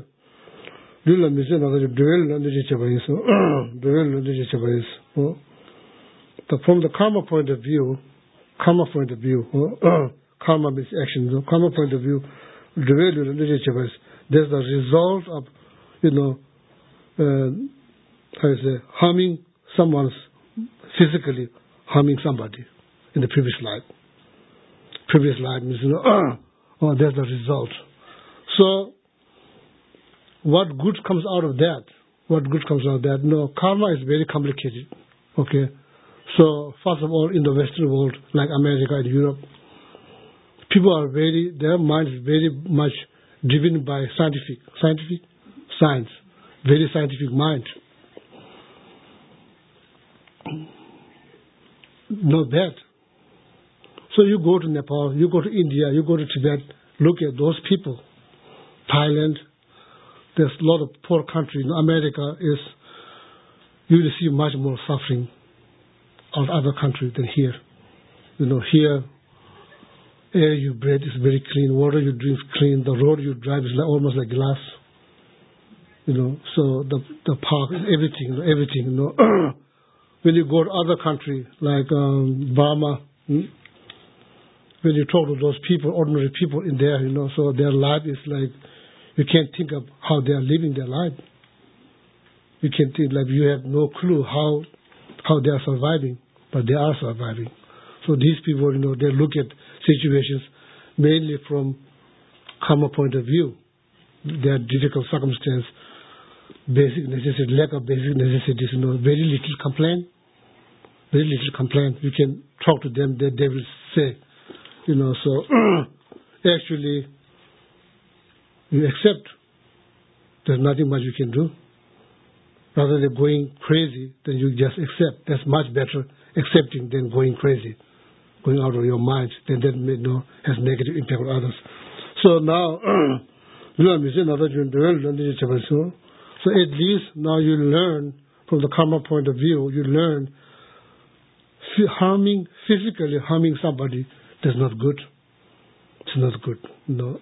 [SPEAKER 2] So from the karma point of view, karma point of view, uh, karma means action, so karma point of view, there's the result of, you know, uh, how you say, harming someone's, physically harming somebody in the previous life. Previous life means, you know, uh, oh, there's the result. So, what good comes out of that? What good comes out of that? No, karma is very complicated. Okay? So, first of all, in the Western world, like America and Europe, people are very, their mind is very much driven by scientific, scientific science, very scientific mind. Not bad. So you go to Nepal, you go to India, you go to Tibet, look at those people. Thailand, there's a lot of poor countries. America is, you will see much more suffering of other countries than here. You know, here, air you breathe is very clean, water you drink is clean, the road you drive is like, almost like glass. You know, so the the park, everything, everything, you know. When you go to other countries like um, Burma, hmm? when you talk to those people, ordinary people in there, you know, so their life is like, you can't think of how they are living their life. You can think like you have no clue how how they are surviving, but they are surviving. So these people, you know, they look at situations mainly from karma point of view. Their difficult circumstance, basic necessity, lack of basic necessities, you know, very little complaint. Very little complaint. You can talk to them, they, they will say, you know, so actually you accept. There's nothing much you can do. Rather than going crazy, then you just accept. That's much better accepting than going crazy, going out of your mind. Then that may, you know, has negative impact on others. So now, so at least now you learn from the karma point of view, you learn harming, physically harming somebody, that's not good. It's not good. No.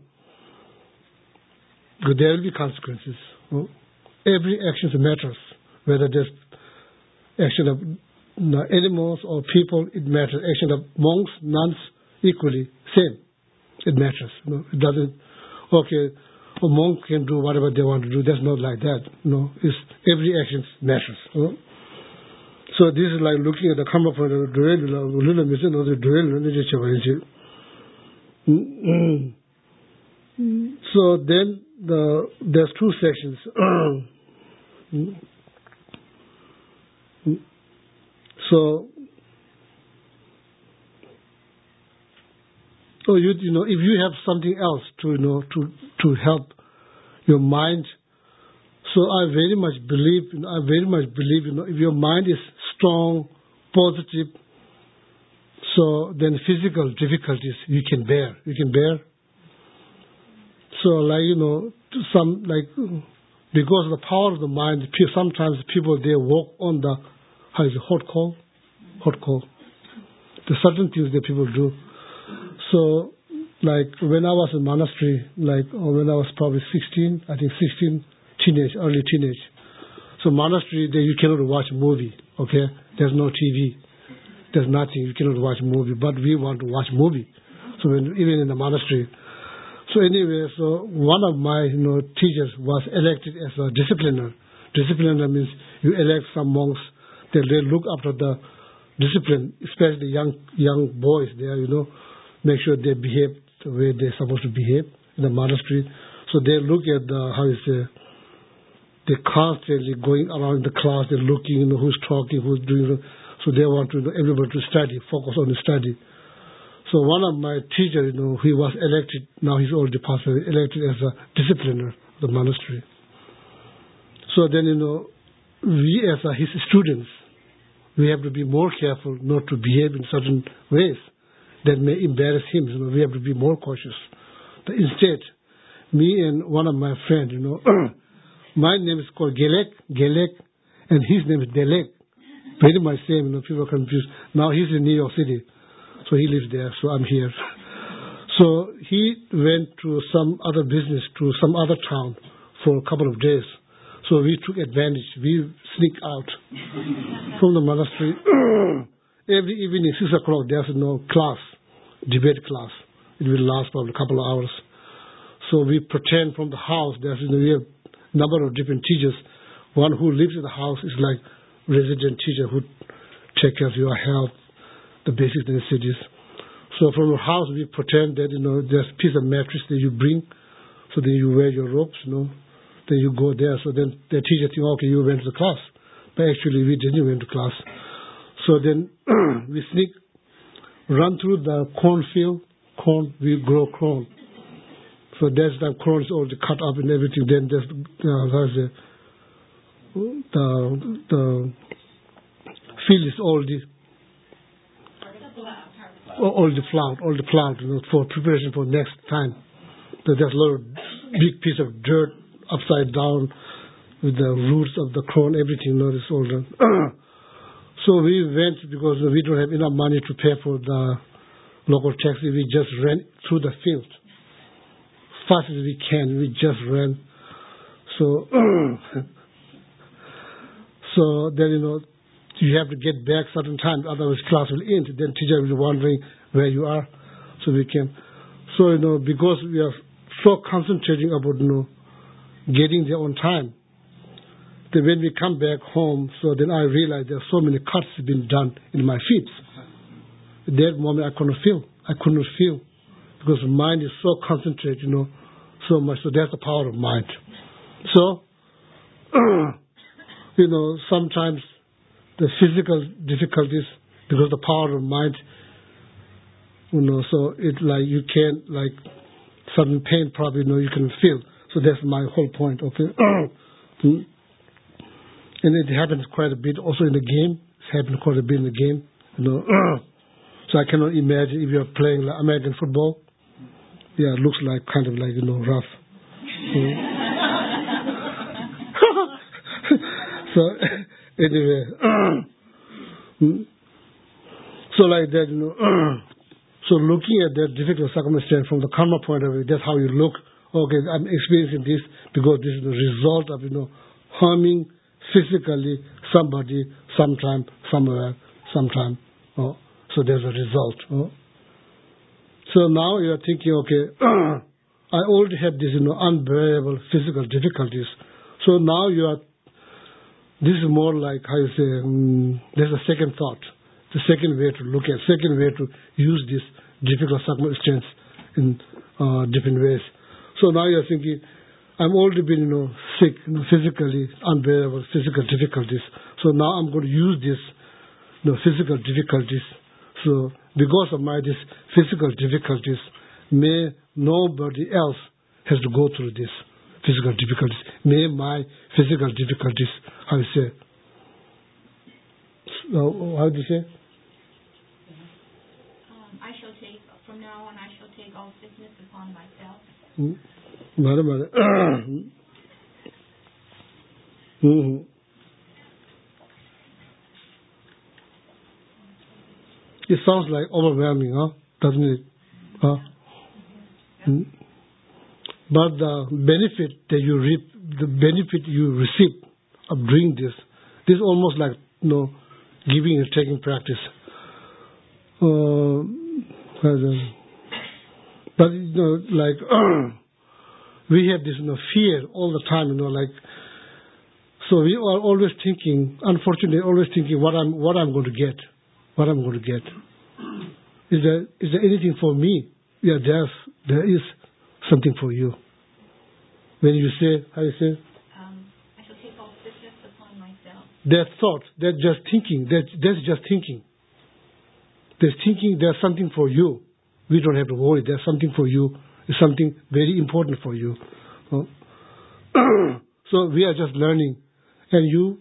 [SPEAKER 2] There will be consequences. No? Every action matters. Whether there's action of no, animals or people, it matters. Action of monks, nuns, equally, same. It matters. No? It doesn't, okay, a monk can do whatever they want to do. That's not like that. No, it's every action matters. No? So this is like looking at the karma point of view. So then the there's two sections. So, so you you know if you have something else to you know to to help your mind. So I very much believe, you know, I very much believe, you know, if your mind is strong, positive, so then physical difficulties you can bear. You can bear. So like, you know, some, like, because of the power of the mind, sometimes people, they walk on the, how is it, hot coal? Hot coal. There's certain things that people do. So, like, when I was in monastery, like, or when I was probably sixteen, I think sixteen, teenage, early teenage. So monastery, there you cannot watch movie, okay? There's no T V. There's nothing. You cannot watch movie. But we want to watch movie. So when, even in the monastery. So anyway, so one of my you know teachers was elected as a discipliner. Discipliner means you elect some monks that they look after the discipline, especially young young boys there, you know, make sure they behave the way they're supposed to behave in the monastery. So they look at the, how you say, they're constantly going around the class, they're looking, you know, who's talking, who's doing, so they want to, you know, everybody to study, focus on the study. So one of my teachers, you know, he was elected, now he's already passed away, elected as a discipliner of the monastery. So then, you know, we as uh, his students, we have to be more careful not to behave in certain ways that may embarrass him. You know, we have to be more cautious. But instead, me and one of my friends, you know, my name is called Gelek, Gelek, and his name is Delek. Pretty much same, you know, people are confused. Now he's in New York City, so he lives there, so I'm here. So he went to some other business, to some other town for a couple of days. So we took advantage. We sneaked out from the monastery. Every evening, six o'clock, there's no class, debate class. It will last probably a couple of hours. So we pretend from the house, there's you know, we have a number of different teachers. One who lives in the house is like resident teacher who take care of your health, the basic necessities. So from the house, we pretend that, you know, there's a piece of mattress that you bring, so then you wear your robes, you know. Then you go there, so then the teacher thinks, okay, you went to class. But actually, we didn't went to class. So then we sneak, run through the cornfield, corn, we grow corn. So that's the corn is already cut up and everything. Then there's, uh, there's the, the, the field is already, all the ploughed, all the ploughed, you know, for preparation for next time. So there's a lot of big piece of dirt upside down with the roots of the corn, everything, you know, this all done. So we went because we don't have enough money to pay for the local taxi. We just ran through the field. Fast as we can, we just ran. So, so then, you know, you have to get back certain time, otherwise class will end. Then teacher will be wondering where you are. So we can. So, you know, because we are so concentrating about, you know, getting there on time, then when we come back home, so then I realized there are so many cuts been done in my feet. At that moment, I couldn't feel. I couldn't feel because the mind is so concentrated, you know, so much. So that's the power of mind. So, you know, sometimes the physical difficulties because the power of mind, you know, so it's like you can't, like, sudden pain probably, you know, you can feel. So that's my whole point, okay? And it happens quite a bit also in the game. It's happened quite a bit in the game, you know. So I cannot imagine if you're playing like American football. Yeah, it looks like kind of like, you know, rough. So anyway, so like that, you know. So looking at that difficult circumstance from the karma point of view, that's how you look. Okay, I'm experiencing this because this is the result of, you know, harming physically somebody sometime, somewhere, sometime. Oh, so there's a result. Oh. So now you're thinking, okay, I already have this, you know, unbearable physical difficulties. So now you are, this is more like, how you say, um, there's a second thought, the second way to look at, second way to use this difficult circumstance in uh, different ways. So now you're thinking, I'm already been, you know, sick, you know, physically, unbearable physical difficulties. So now I'm going to use this, you know, physical difficulties. So because of my this physical difficulties, may nobody else has to go through this physical difficulties. May my physical difficulties, how do you say? So, how do you say?
[SPEAKER 1] Um, I shall take, from now on, I shall take all sickness upon myself.
[SPEAKER 2] Mother, mother. Mm-hmm. It sounds like overwhelming, huh? Doesn't it? Huh? Mm. But the benefit that you reap, the benefit you receive of doing this, this is almost like, you know, giving and taking practice. Uh, But, you know, like, we have this, you know, fear all the time, you know, like, so we are always thinking, unfortunately, always thinking what I'm, what I'm going to get, what I'm going to get. Is there, is there anything for me? Yeah, there's, there is something for you. When you say, how you say?
[SPEAKER 1] Um, I shall take all sickness upon myself.
[SPEAKER 2] That thought, that just thinking, that, that's just thinking. There's thinking there's something for you. We don't have to worry. There's something for you. It's something very important for you. Uh, so we are just learning. And you,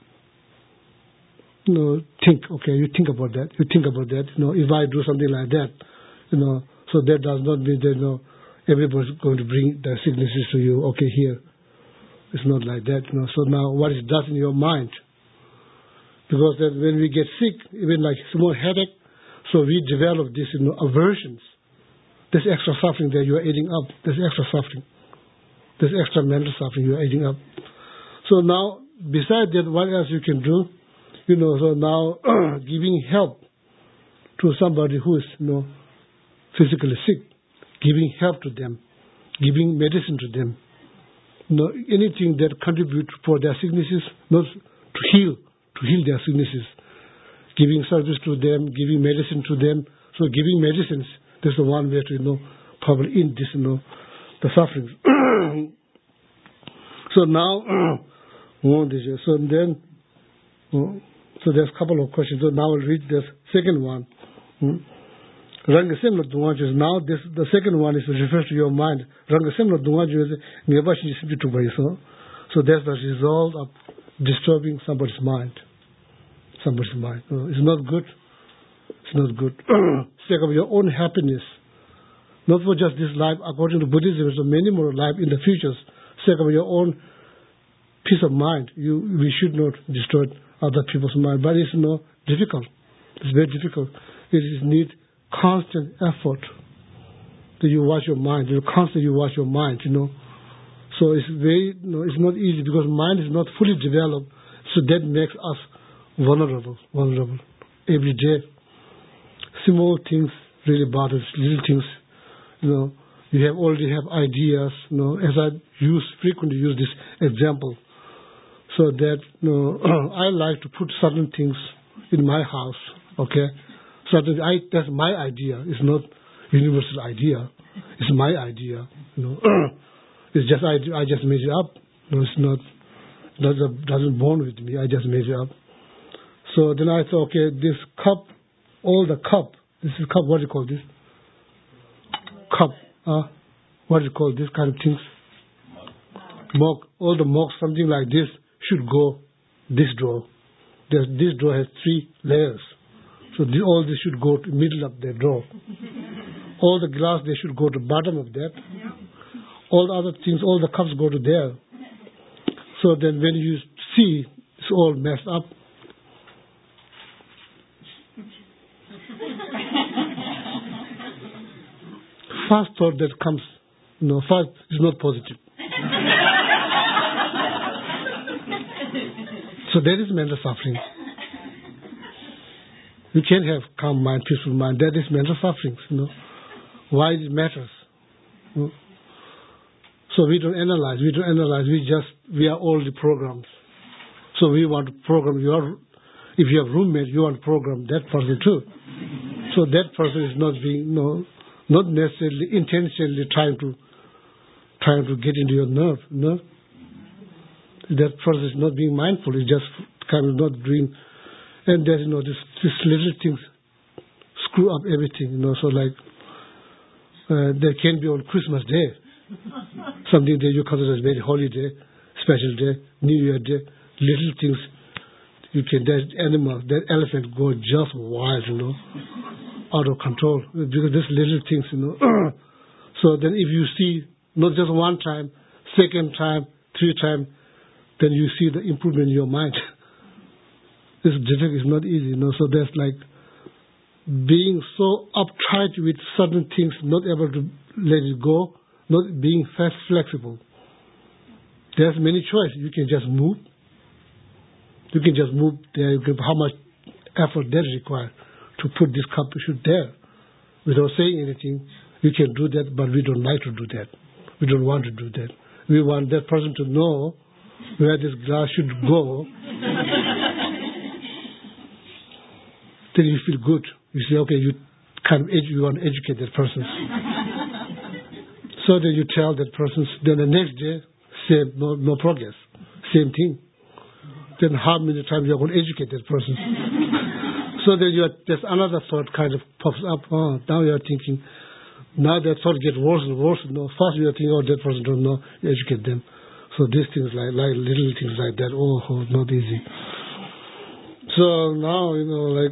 [SPEAKER 2] you know, think, okay, you think about that. You think about that. You know, if I do something like that, you know, so that does not mean that, you know, everybody's going to bring the sicknesses to you. Okay, here. It's not like that. You know. So now what it does in your mind. Because that when we get sick, even like small headache, so we develop this, you know, aversions. There's extra suffering that you are eating up. There's extra suffering. There's extra mental suffering you are eating up. So now, besides that, what else you can do? You know, so now giving help to somebody who is, you know, physically sick, giving help to them, giving medicine to them, you know, anything that contributes for their sicknesses, not to heal, to heal their sicknesses. Giving service to them, giving medicine to them. So giving medicines, that's the one way to, you know, probably end this, you know, the sufferings. So now, so then, so there's a couple of questions. So now I'll read the second one. Rangasemla Dungaji is now this the second one is refers to your mind. Rangasemla Dungaji is so that's the result of disturbing somebody's mind. Somebody's mind. Uh, it's not good. It's not good. Sake of your own happiness. Not for just this life. According to Buddhism, there's many more life in the future. Sake of your own peace of mind. You, we should not destroy other people's mind. But it's no difficult. It's very difficult. It is need constant effort. That you watch your mind. You constantly you watch your mind. You know. So it's very. You know, it's not easy because mind is not fully developed. So that makes us vulnerable, vulnerable. Every day, small things really bother us, little things, you know, you have already have ideas, you know, as I use, frequently use this example, so that, you know, I like to put certain things in my house, okay, certain, I, that's my idea, it's not universal idea, it's my idea, you know, it's just, I, I just made it up, you know, it's not, doesn't, doesn't born with me, I just made it up. So then I thought, okay, this cup, all the cup, this is cup, what do you call this? Cup, uh, what do you call this kind of things? Mug, all the mugs, something like this, should go this drawer. There's, this drawer has three layers. So this, all this should go to middle of the drawer. All the glass, they should go to bottom of that. All the other things, all the cups go to there. So then when you see, it's all messed up. First thought that comes, you know, first is not positive. So there is mental suffering. You can't have calm mind, peaceful mind. That is mental suffering, you know. Why it matters. You know? So we don't analyze, we don't analyze, we just, we are all the programs. So we want to program your, if you have roommate, you want to program that person too. So that person is not being, you know, not necessarily intentionally trying to trying to get into your nerve, no? That person is not being mindful, it's just kind of not doing, and there's, you know, this, this little things screw up everything, you know, so like, uh, there can be on Christmas Day, something that you consider as very holy day, special day, New Year Day, little things, you can, that animal, that elephant go just wild, you know, out of control, because these little things, you know. So then if you see, not just one time, second time, three time, then you see the improvement in your mind. It's difficult, it's not easy, you know. So there's like being so uptight with certain things, not able to let it go, not being fast flexible. There's many choices. You can just move. You can just move there. You can, how much effort that is required to put this cup should there without saying anything. We can do that, but we don't like to do that. We don't want to do that. We want that person to know where this glass should go. Then you feel good. You say, okay, you kind of edu- you want to educate that person. So then you tell that person. Then the next day, same, no, no progress, same thing. Then how many times you're going to educate that person? So then you are, there's another thought kind of pops up. Oh, now you're thinking. Now that thought gets worse and worse. No, first you're thinking, oh, that person don't know. You educate them. So these things like, like little things like that. Oh, oh not easy. So now you know, like,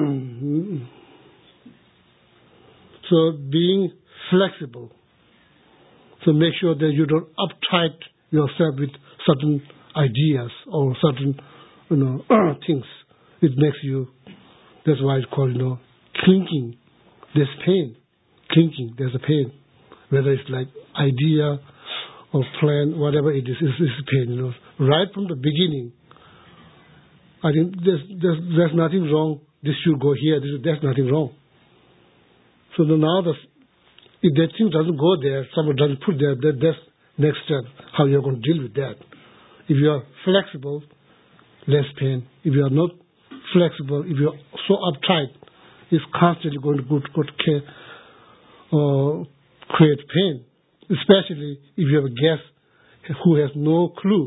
[SPEAKER 2] so being flexible. So make sure that you don't uptight yourself with certain ideas or certain, you know, things. It makes you. That's why it's called, you know, clinking. There's pain. Clinking. There's a pain. Whether it's like idea or plan, whatever it is, it's, it's pain. You know, right from the beginning. I think there's there's, there's nothing wrong. This should go here. This, there's nothing wrong. So the, now the if that thing doesn't go there, someone doesn't put there, that, that's next step, how you're going to deal with that. If you are flexible, less pain. If you are not flexible, if you're so uptight, it's constantly going to go, go to care, uh, create pain, especially if you have a guest who has no clue,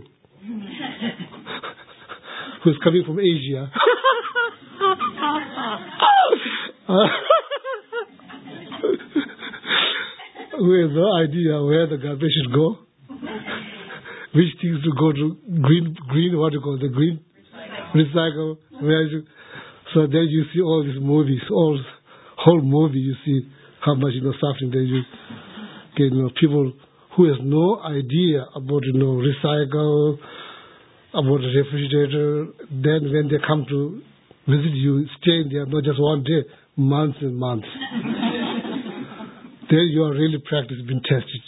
[SPEAKER 2] who's coming from Asia. Who has no idea where the garbage should go, which things to go to green, green, what do you call it, the green recycle. Where you, so then you see all these movies, all whole movie. You see how much you know suffering. Then you get, you know, people who has no idea about, you know, recycle, about the refrigerator. Then when they come to visit you, staying there not just one day, months and months. Then you are really practiced, been tested.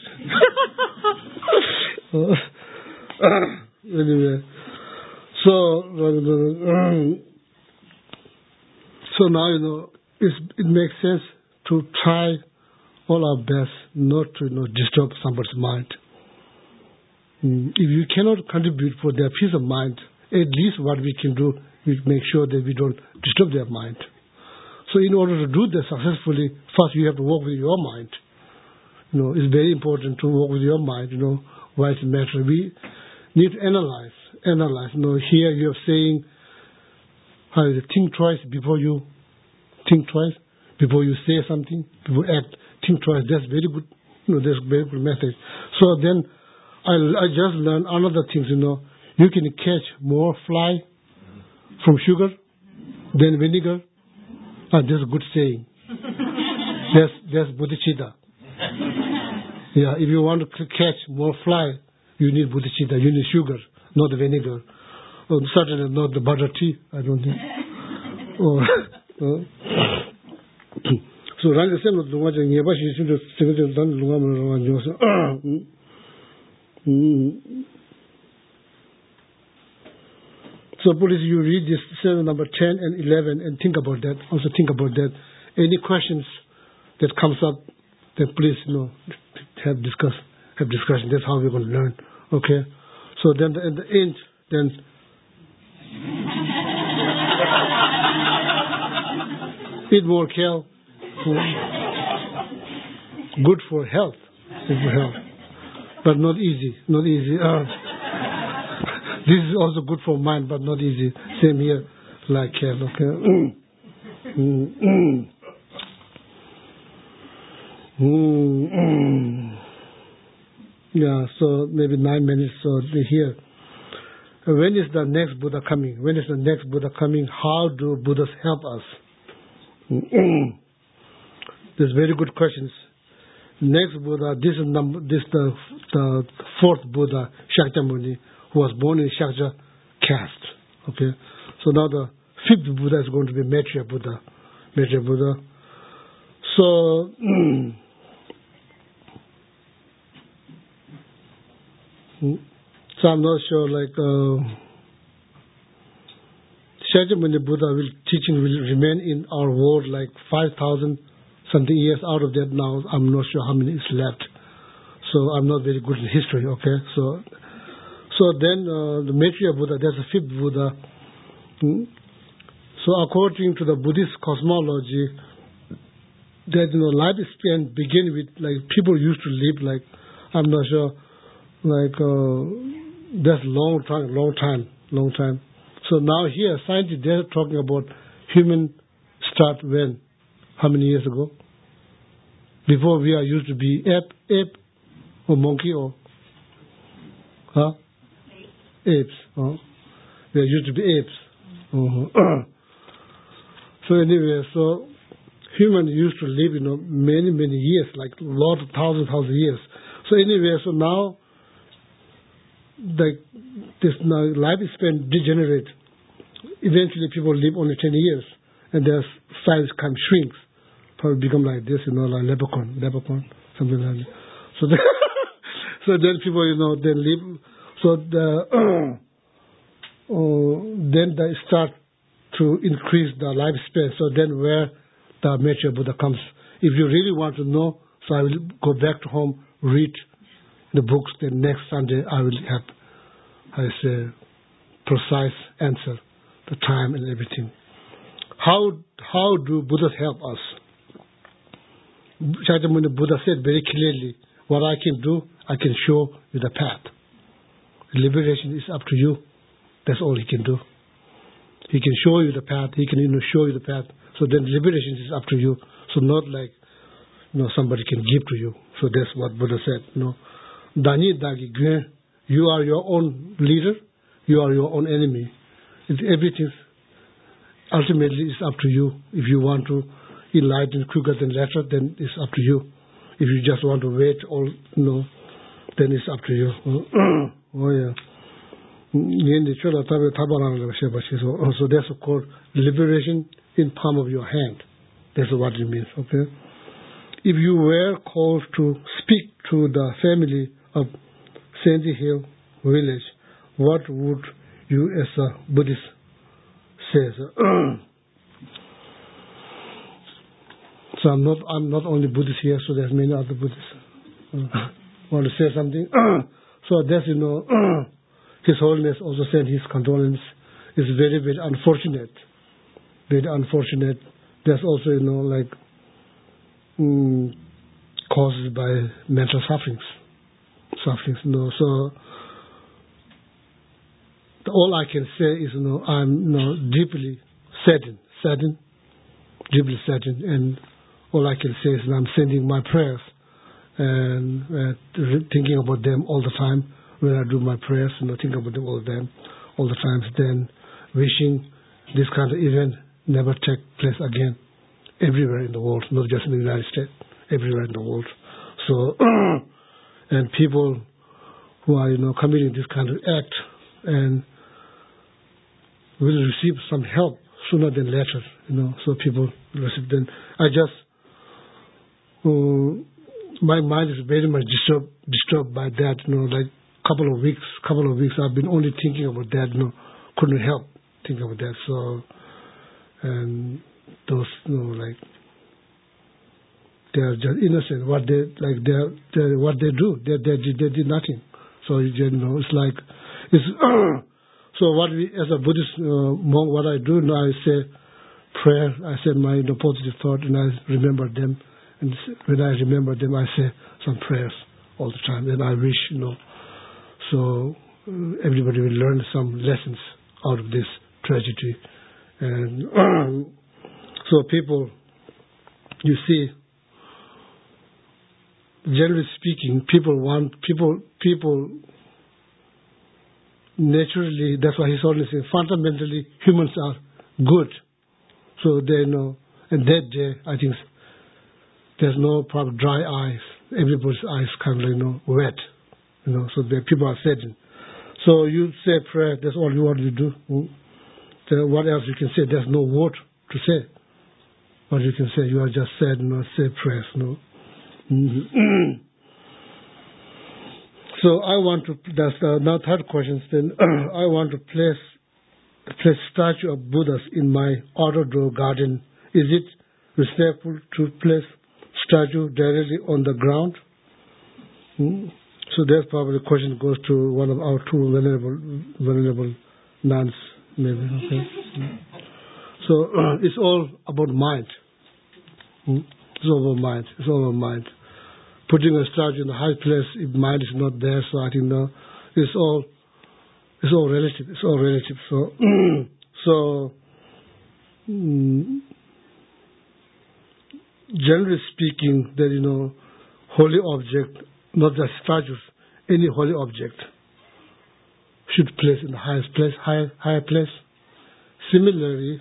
[SPEAKER 2] Anyway, so so now you know it's, it makes sense to try all our best not to, you know, disturb somebody's mind. Mm, if you cannot contribute for their peace of mind, at least what we can do, we make sure that we don't disturb their mind. So in order to do that successfully, first you have to work with your mind. You know, it's very important to work with your mind, you know, why it's matter. We need to analyze, analyze. You know, here you're saying, how is it, think twice before you think twice, before you say something, before you act, think twice. That's very good, you know, that's very good message. So then I, I just learned another thing, you know, you can catch more fly from sugar than vinegar. Ah, that's a good saying. that's that's bodhicitta. Yeah, if you want to catch more fly, you need bodhicitta. You need sugar, not vinegar. Oh, certainly not the butter tea. I don't think. Oh, oh. So, rangi sem lo dunga jeng yeba shi shi de sing de dan dunga mo ro jo so. So please, you read this seven number ten and eleven and think about that. Also think about that. Any questions that comes up, then please, you know, have discuss, have discussion. That's how we're going to learn. Okay. So then at the end, then eat more kale. Good for health. Good for health, but not easy. Not easy. Uh, This is also good for mind, but not easy. Same here, like kale, okay? Mm. Mm. Mm. Yeah, so maybe nine minutes so here. When is the next Buddha coming? When is the next Buddha coming? How do Buddhas help us? Mm. There's very good questions. Next Buddha, this is number, this the the fourth Buddha, Shakyamuni, who was born in Shakya caste. Okay, so now the fifth Buddha is going to be Maitreya Buddha. Maitreya Buddha. So so I'm not sure. Like uh, Shakyamuni Buddha will teaching will remain in our world like five thousand something years. Out of that now, I'm not sure how many is left. So I'm not very good in history, okay? So so then uh, the Maitreya Buddha, there's a fifth Buddha. Hmm? So according to the Buddhist cosmology, that, you know, lifespan begin with, like, people used to live, like, I'm not sure, like, uh, that's long time, long time, long time. So now here, scientists, they're talking about human start when? How many years ago? Before we are used to be ape, ape, or monkey, or, huh? Apes, huh? We are used to be apes. Uh-huh. So anyway, so humans used to live, you know, many, many years, like a lot of thousands, thousands of years. So anyway, so now, like, this now lifespan degenerate. Eventually people live only ten years, and their size kind of shrinks. Probably become like this, you know, like leprechaun, leprechaun, something like that. So then, so then people, you know, they live, so the, uh, then they start to increase the lifespan. So then where the Maitreya Buddha comes. If you really want to know, so I will go back to home, read the books, then next Sunday I will have, I say, precise answer, the time and everything. How how do Buddhas help us? Shakyamuni Buddha said very clearly, what I can do, I can show you the path. Liberation is up to you. That's all he can do. He can show you the path. He can, you know, show you the path. So then liberation is up to you. So not like, you know, somebody can give to you. So that's what Buddha said. You know, Dani dagi gwen. You are your own leader. You are your own enemy. It's everything ultimately is up to you. If you want to enlighten quicker than later, then it's up to you. If you just want to wait, or you know, then it's up to you. Oh yeah. So that's called liberation in palm of your hand. That's what it means, okay? If you were called to speak to the family of Sandy Hill village, what would you as a Buddhist say? So I'm not I'm not only Buddhist here, so there's many other Buddhists. Uh, want to say something? So that's, you know, His Holiness also sent his condolence. It's very, very unfortunate. Very unfortunate. There's also, you know, like, mm, caused by mental sufferings. Sufferings, you know. So, all I can say is, you know, I'm, you know, deeply saddened, saddened, deeply saddened, and all I can say is I'm sending my prayers and uh, thinking about them all the time. When I do my prayers, you know, think about them all the time, all the times, then wishing this kind of event never take place again, everywhere in the world, not just in the United States, everywhere in the world. So, and people who are, you know, committing this kind of act and will receive some help sooner than later, you know, so people receive them. I just, uh, my mind is very much disturbed, disturbed by that, you know, like, couple of weeks, couple of weeks, I've been only thinking about that, you know, couldn't help thinking about that. So, and those, you know, like, they are just innocent. What they, like, they, they what they do, they, they, they did nothing. So, you know, it's like, it's, so what we, as a Buddhist uh, monk, what I do now, I say prayer, I say my, you know, positive thought, and I remember them. And when I remember them, I say some prayers all the time. And I wish, you know, so uh, everybody will learn some lessons out of this tragedy. And um, so people, you see, generally speaking, people want, people, people naturally, that's why he's always saying, fundamentally, humans are good. So they know, and that day, I think, there's no problem, dry eyes. Everybody's eyes kind of, you know, wet. You know, so the people are saddened. So you say prayer, that's all you want to do. So what else you can say? There's no word to say. What you can say, you are just sad, you know, say prayers, you know. Mm-hmm. So I want to, that's uh, now third question, then I want to place, place statue of Buddhas in my outdoor garden. Is it respectful to place statue directly on the ground. Hmm? So that's probably the question goes to one of our two venerable, venerable nuns, maybe. Okay. Hmm. So uh, it's all about mind. Hmm? It's all about mind. It's all about mind. Putting a statue in the high place, if mind is not there, so I think no, it's all, it's all relative. It's all relative. So, so mm, generally speaking, that you know, holy object, not just statues, any holy object should place in the highest place, higher, higher place. Similarly,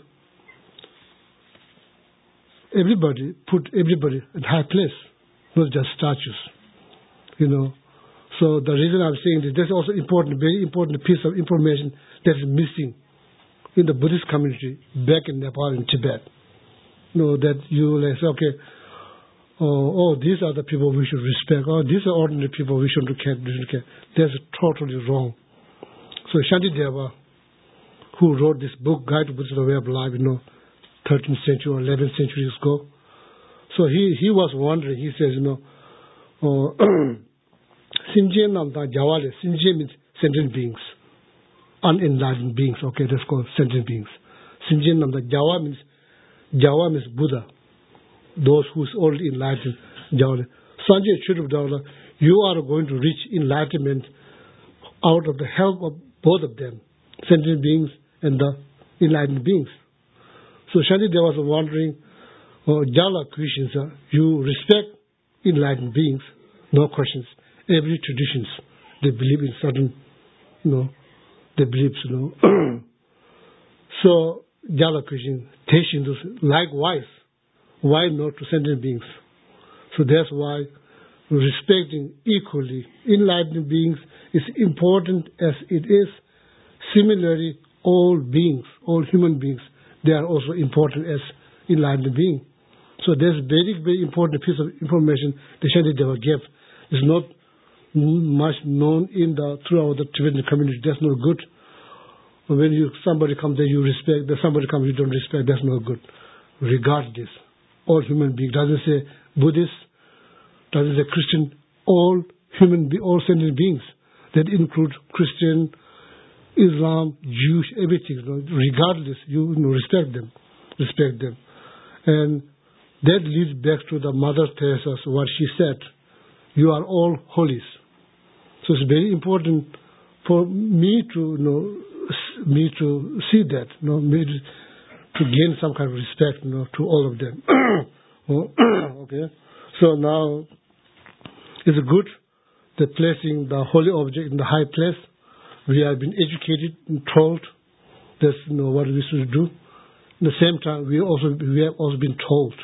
[SPEAKER 2] everybody put everybody in high place, not just statues. You know. So the reason I'm saying this, that's also important, very important piece of information that is missing in the Buddhist community back in Nepal and Tibet. You know, that you like say, okay, oh, oh, these are the people we should respect. Oh, these are ordinary people we shouldn't care. We shouldn't care. That's totally wrong. So Shantideva, who wrote this book, Guide to Buddhist Way of Life, you know, thirteenth century or eleventh centuries ago. So he, he was wondering, he says, you know, oh, Sinje Namda Jawale, Sinje means sentient beings, unenlightened beings, okay, that's called sentient beings. Sinje Namda Jawa means, Jawa means Buddha, those who is already enlightened, Jawale. Sanjay Chudubdawala, you are going to reach enlightenment out of the help of both of them, sentient beings and the enlightened beings. So Shantideva was wondering, oh, Jala Christians, uh, you respect enlightened beings, no questions. Every traditions, they believe in certain, you know, they believe, you know. So, Jala Christian, Teishindus, likewise, why not to sentient beings? So that's why respecting equally enlightened beings is important as it is. Similarly, all beings, all human beings, they are also important as enlightened beings. So there's a very, very important piece of information the Shantideva gave. It's not much known in the throughout the Tibetan community. That's not good. When you somebody comes there, you respect. Then somebody comes, you don't respect. That's not good. Regard this. All human beings. Doesn't say Buddhist. Doesn't say Christian. All human, be all sentient beings. That include Christian, Islam, Jewish, everything. You know, regardless, you, you know, respect them. Respect them. And that leads back to the Mother Teresa, what she said. You are all holies. So it's very important for me to, you know, me to see that, you know, me to, to gain some kind of respect, you know, to all of them. Okay. So now it's good that placing the holy object in the high place. We have been educated and told that's, you know, what we should do. At the same time, we also we have also been told.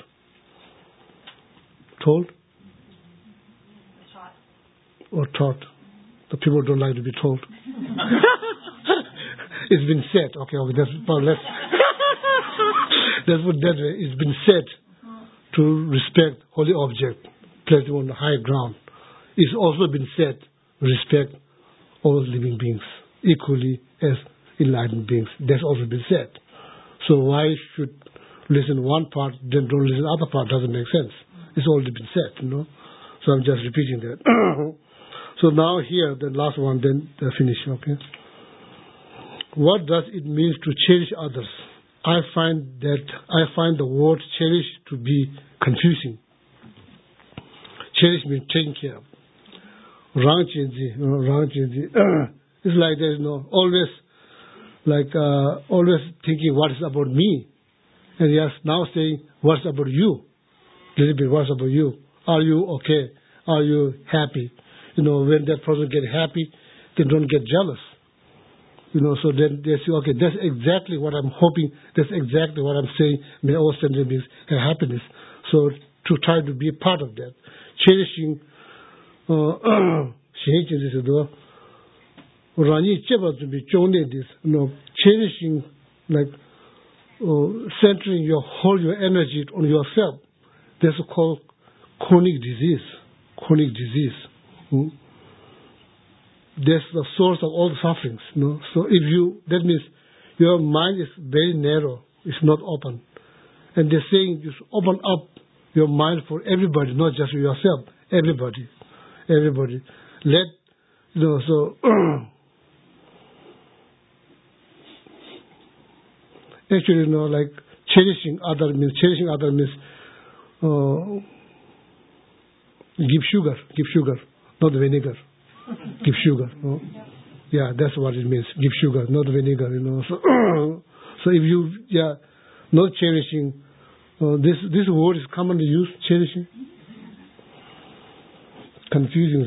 [SPEAKER 2] Told? Taught. Or taught. The people don't like to be told. It's been said. Okay, okay, that's well, let's that's what that way. It's been said to respect holy object, place them on the high ground. It's also been said respect all living beings equally as enlightened beings. That's also been said. So why should listen one part, then don't listen the other part? Doesn't make sense. It's already been said, you know. So I'm just repeating that. So now here, the last one, then uh, finish, okay. What does it mean to cherish others? I find that, I find the word cherish to be confusing. Cherish means taking care of. Rangchenji, you know, Rangchenji. It's like there's no, always, like, uh, always thinking what is about me. And yes, now saying, what's about you? A little bit, what's about you? Are you okay? Are you happy? You know, when that person gets happy, they don't get jealous. You know, so then they say, okay, that's exactly what I'm hoping, that's exactly what I'm saying, may all sentient beings have happiness. So to try to be a part of that. Cherishing, uh, you know, cherishing, like, uh, centering your whole your energy on yourself. That's called chronic disease. Chronic disease. Hmm? That's the source of all the sufferings. You know? So if you, that means your mind is very narrow. It's not open. And they're saying just open up your mind for everybody, not just yourself, everybody, everybody. Let, you know, so, actually, you know, like, cherishing other means, cherishing other means, uh, give sugar, give sugar, not vinegar. Give sugar. No? Yeah, that's what it means. Give sugar, not vinegar, you know. So, so if you, yeah, not cherishing, uh, this this word is commonly used, cherishing. Confusing.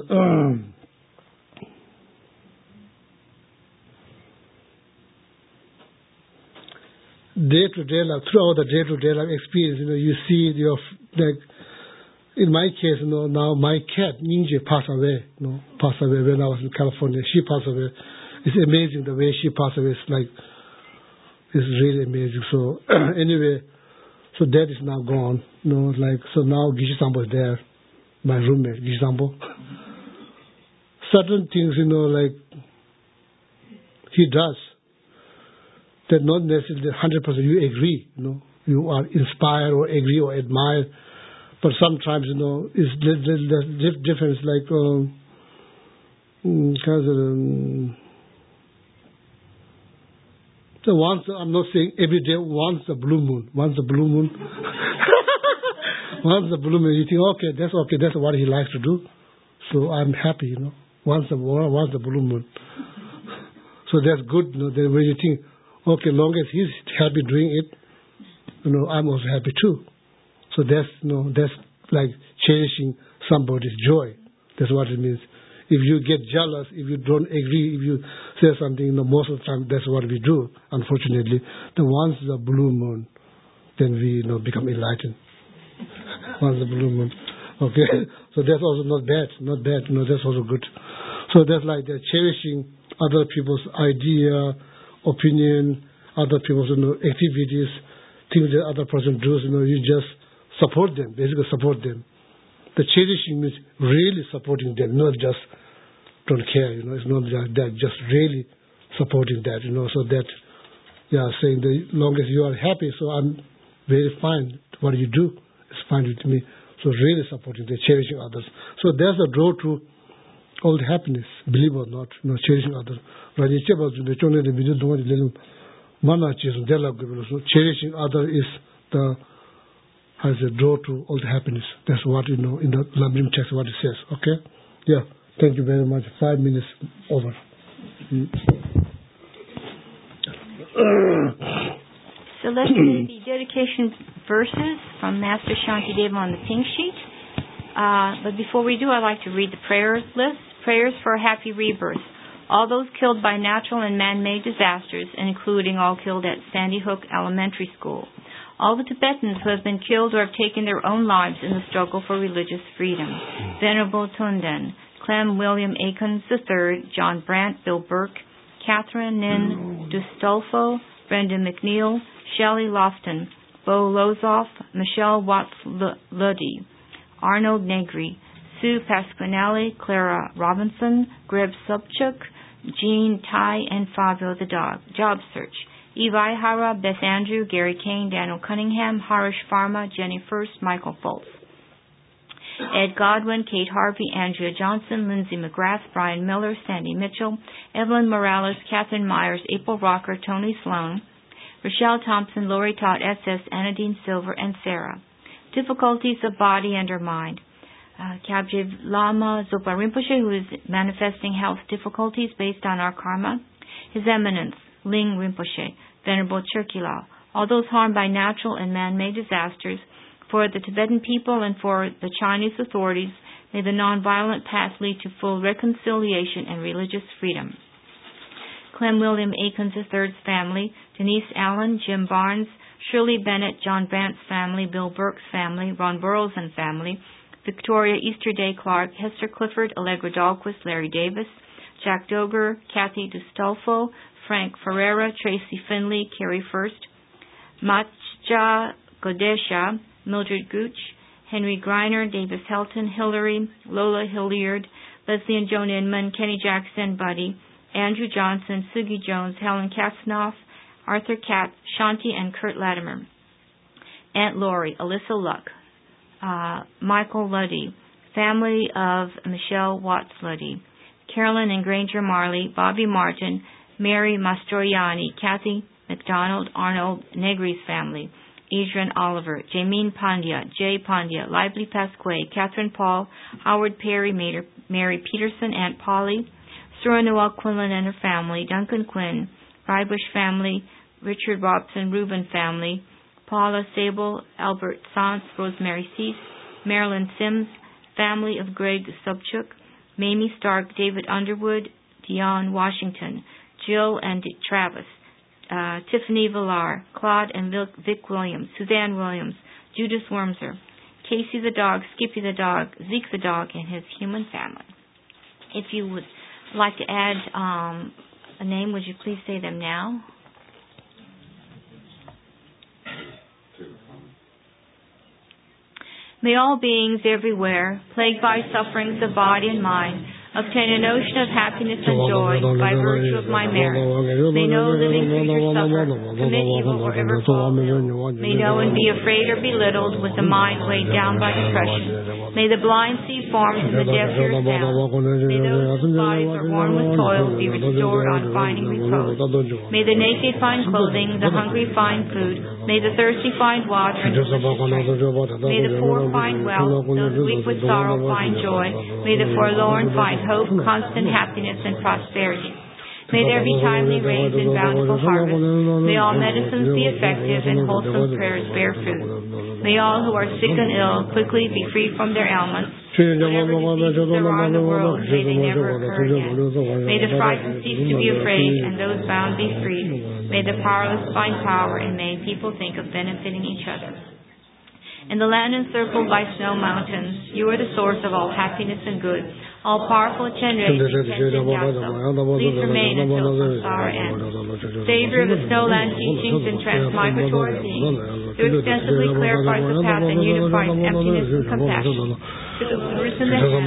[SPEAKER 2] Day to day life, throughout the day to day life experience, you know, you see your, like, in my case, you know, now my cat, Ninja, passed away, you know, passed away when I was in California. She passed away. It's amazing the way she passed away. It's like, it's really amazing. So, anyway, so that is now gone, you know, like, so now Gishi Sambo is there, my roommate, Gishi Sambo. Certain things, you know, like, he does, that not necessarily one hundred percent you agree, you know, you are inspired or agree or admire. But sometimes, you know, it's the, the, the difference, like, um, um, so once, I'm not saying every day, once a blue moon, once a blue moon, once a blue moon, you think, okay, that's okay, that's what he likes to do. So I'm happy, you know, once a, once a blue moon. So that's good, you know, then when you think, okay, long as he's happy doing it, you know, I'm also happy too. So that's, you know, that's like cherishing somebody's joy. That's what it means. If you get jealous, if you don't agree, if you say something, you know, most of the time that's what we do, unfortunately. Then once the blue moon, then we, you know, become enlightened. Once the blue moon. Okay? So that's also not bad. Not bad. You know, that's also good. So that's like the cherishing other people's idea, opinion, other people's, you know, activities, things that other person does, you know, you just support them, basically support them. The cherishing means really supporting them, not just don't care, you know, it's not like that, just really supporting that, you know, so that, yeah, saying the long as you are happy, so I'm very fine, what you do is fine with me. So really supporting them, cherishing others. So there's a road to all the happiness, believe it or not, you know, cherishing others. Cherishing others is the has a door to all the happiness. That's what, you know, in the Lamrim text, what it says. Okay? Yeah. Thank you very much. Five minutes over. Mm.
[SPEAKER 1] So let's do the dedication verses from Master Shantideva on the pink sheet. Uh, but before we do, I'd like to read the prayers list. Prayers for a happy rebirth. All those killed by natural and man-made disasters, including all killed at Sandy Hook Elementary School. All the Tibetans who have been killed or have taken their own lives in the struggle for religious freedom. Venerable Tunden, Clem William Akins the third, John Brandt, Bill Burke, Catherine Nin Dustolfo, Brenda McNeil, Shelley Lofton, Bo Lozoff, Michelle Watts-Luddy, Arnold Negri, Sue Pasquinelli, Clara Robinson, Greg Subchuk, Jean Tai, and Fabio the dog. Job search. Eve Ihara, Beth Andrew, Gary Kane, Daniel Cunningham, Harish Pharma, Jenny First, Michael Foltz. Ed Godwin, Kate Harvey, Andrea Johnson, Lindsay McGrath, Brian Miller, Sandy Mitchell, Evelyn Morales, Catherine Myers, April Rocker, Tony Sloan, Rochelle Thompson, Lori Todd, S S, Anadine Silver, and Sarah. Difficulties of body and or mind. Uh, Kabje Lama Zopa Rinpoche, who is manifesting health difficulties based on our karma. His Eminence, Ling Rinpoche, Venerable Chirkilao, all those harmed by natural and man-made disasters, for the Tibetan people and for the Chinese authorities, may the nonviolent path lead to full reconciliation and religious freedom. Clem William Akins the third's family, Denise Allen, Jim Barnes, Shirley Bennett, John Brandt's family, Bill Burke's family, Ron Burrows and family, Victoria Easterday Clark, Hester Clifford, Allegra Dahlquist, Larry Davis, Jack Doger, Kathy Dustolfo, Frank Ferreira, Tracy Finley, Carrie First, Matja Godesha, Mildred Gooch, Henry Greiner, Davis Helton, Hillary, Lola Hilliard, Leslie and Joan Inman, Kenny Jackson, Buddy, Andrew Johnson, Sugi Jones, Helen Katznoff, Arthur Katz, Shanti and Kurt Latimer, Aunt Lori, Alyssa Luck, uh, Michael Luddy, family of Michelle Watts Luddy, Carolyn and Granger Marley, Bobby Martin, Mary Mastroianni, Kathy McDonald, Arnold Negri's family, Adrian Oliver, Jameen Pandya, Jay Pandya, Lively Pasquet, Catherine Paul, Howard Perry, Mary Peterson, Aunt Polly, Sura Noel Quinlan and her family, Duncan Quinn, Rybush family, Richard Robson, Reuben family, Paula Sable, Albert Sants, Rosemary Cease, Marilyn Sims, family of Greg Subchuk, Mamie Stark, David Underwood, Dion Washington, Jill and Travis, uh, Tiffany Villar, Claude and Vic Williams, Suzanne Williams, Judas Wormser, Casey the dog, Skippy the dog, Zeke the dog, and his human family. If you would like to add um, a name, would you please say them now? May all beings everywhere, plagued by sufferings of body and mind, obtain a notion of happiness and joy by virtue of my merit. May no living creature suffer, commit evil, or ever fall ill. May no one be afraid or belittled with the mind weighed down by depression. May the blind see forms and the deaf hear sounds. May those whose bodies are worn with toil be restored on finding repose. May the naked find clothing, the hungry find food. May the thirsty find water and delicious drink. May the poor find wealth, those weak with sorrow find joy. May the forlorn find hope, constant happiness, and prosperity. May there be timely rains and bountiful harvests. May all medicines be effective and wholesome prayers bear fruit. May all who are sick and ill quickly be freed from their ailments. Whatever diseases there are in the world, may they never occur again. May the frightened cease to be afraid and those bound be freed. May the powerless find power, and may people think of benefiting each other. In the land encircled by snow mountains, you are the source of all happiness and good. All powerful Chenre, please remain until samsara ends. Savior of the snowland teachings and transmigratory beings, who extensively clarifies the path and unifies emptiness and compassion. To the Buddhas in the heavens,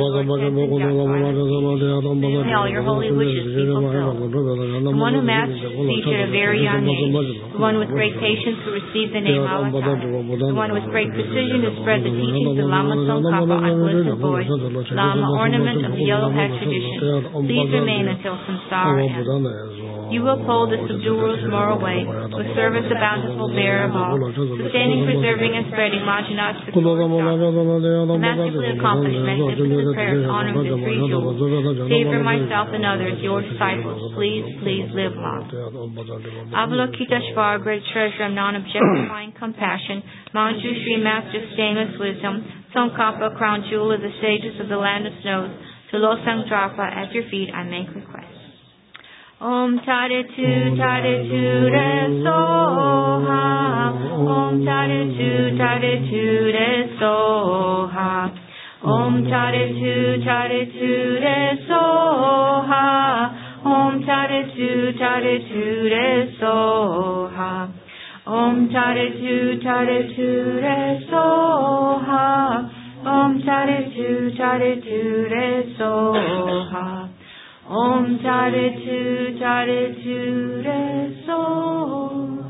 [SPEAKER 1] may all your holy wishes be fulfilled. The one who masters speech at a very young age, the one with great patience who received the name Avatar, the one with great precision who spread the teachings of Lama Tsongkhapa on bliss voice, Lama ornament of the yellow hat tradition, please remain until samsara ends. You uphold the subduer's moral way, with service the bountiful bearer of all, sustaining, preserving, and spreading Majinat's victorious doctrine. Masterfully accomplished magnificent prayers honoring the three jewels. Savor myself and others, your disciples. Please, please live long. Avalokiteshvara, great treasure of non-objectifying compassion, Manju Shri Master Stainless Wisdom, Tsongkhapa, crown jewel of the sages of the land of snows, to Losang Drapa, at your feet I make request. Om Tare Tu Tare Tu Re Soha. Om Tare Tu Tare Tu Re Soha. Om Tare Tu Tare Tu Re Soha. Om Tare Tu Tare Tu Re Soha. Om Tare Tu Tare Tu Re Soha. Om Tare Tu Tare Tu Re Soha. Om Tare Tu Tare Tu Re Soha.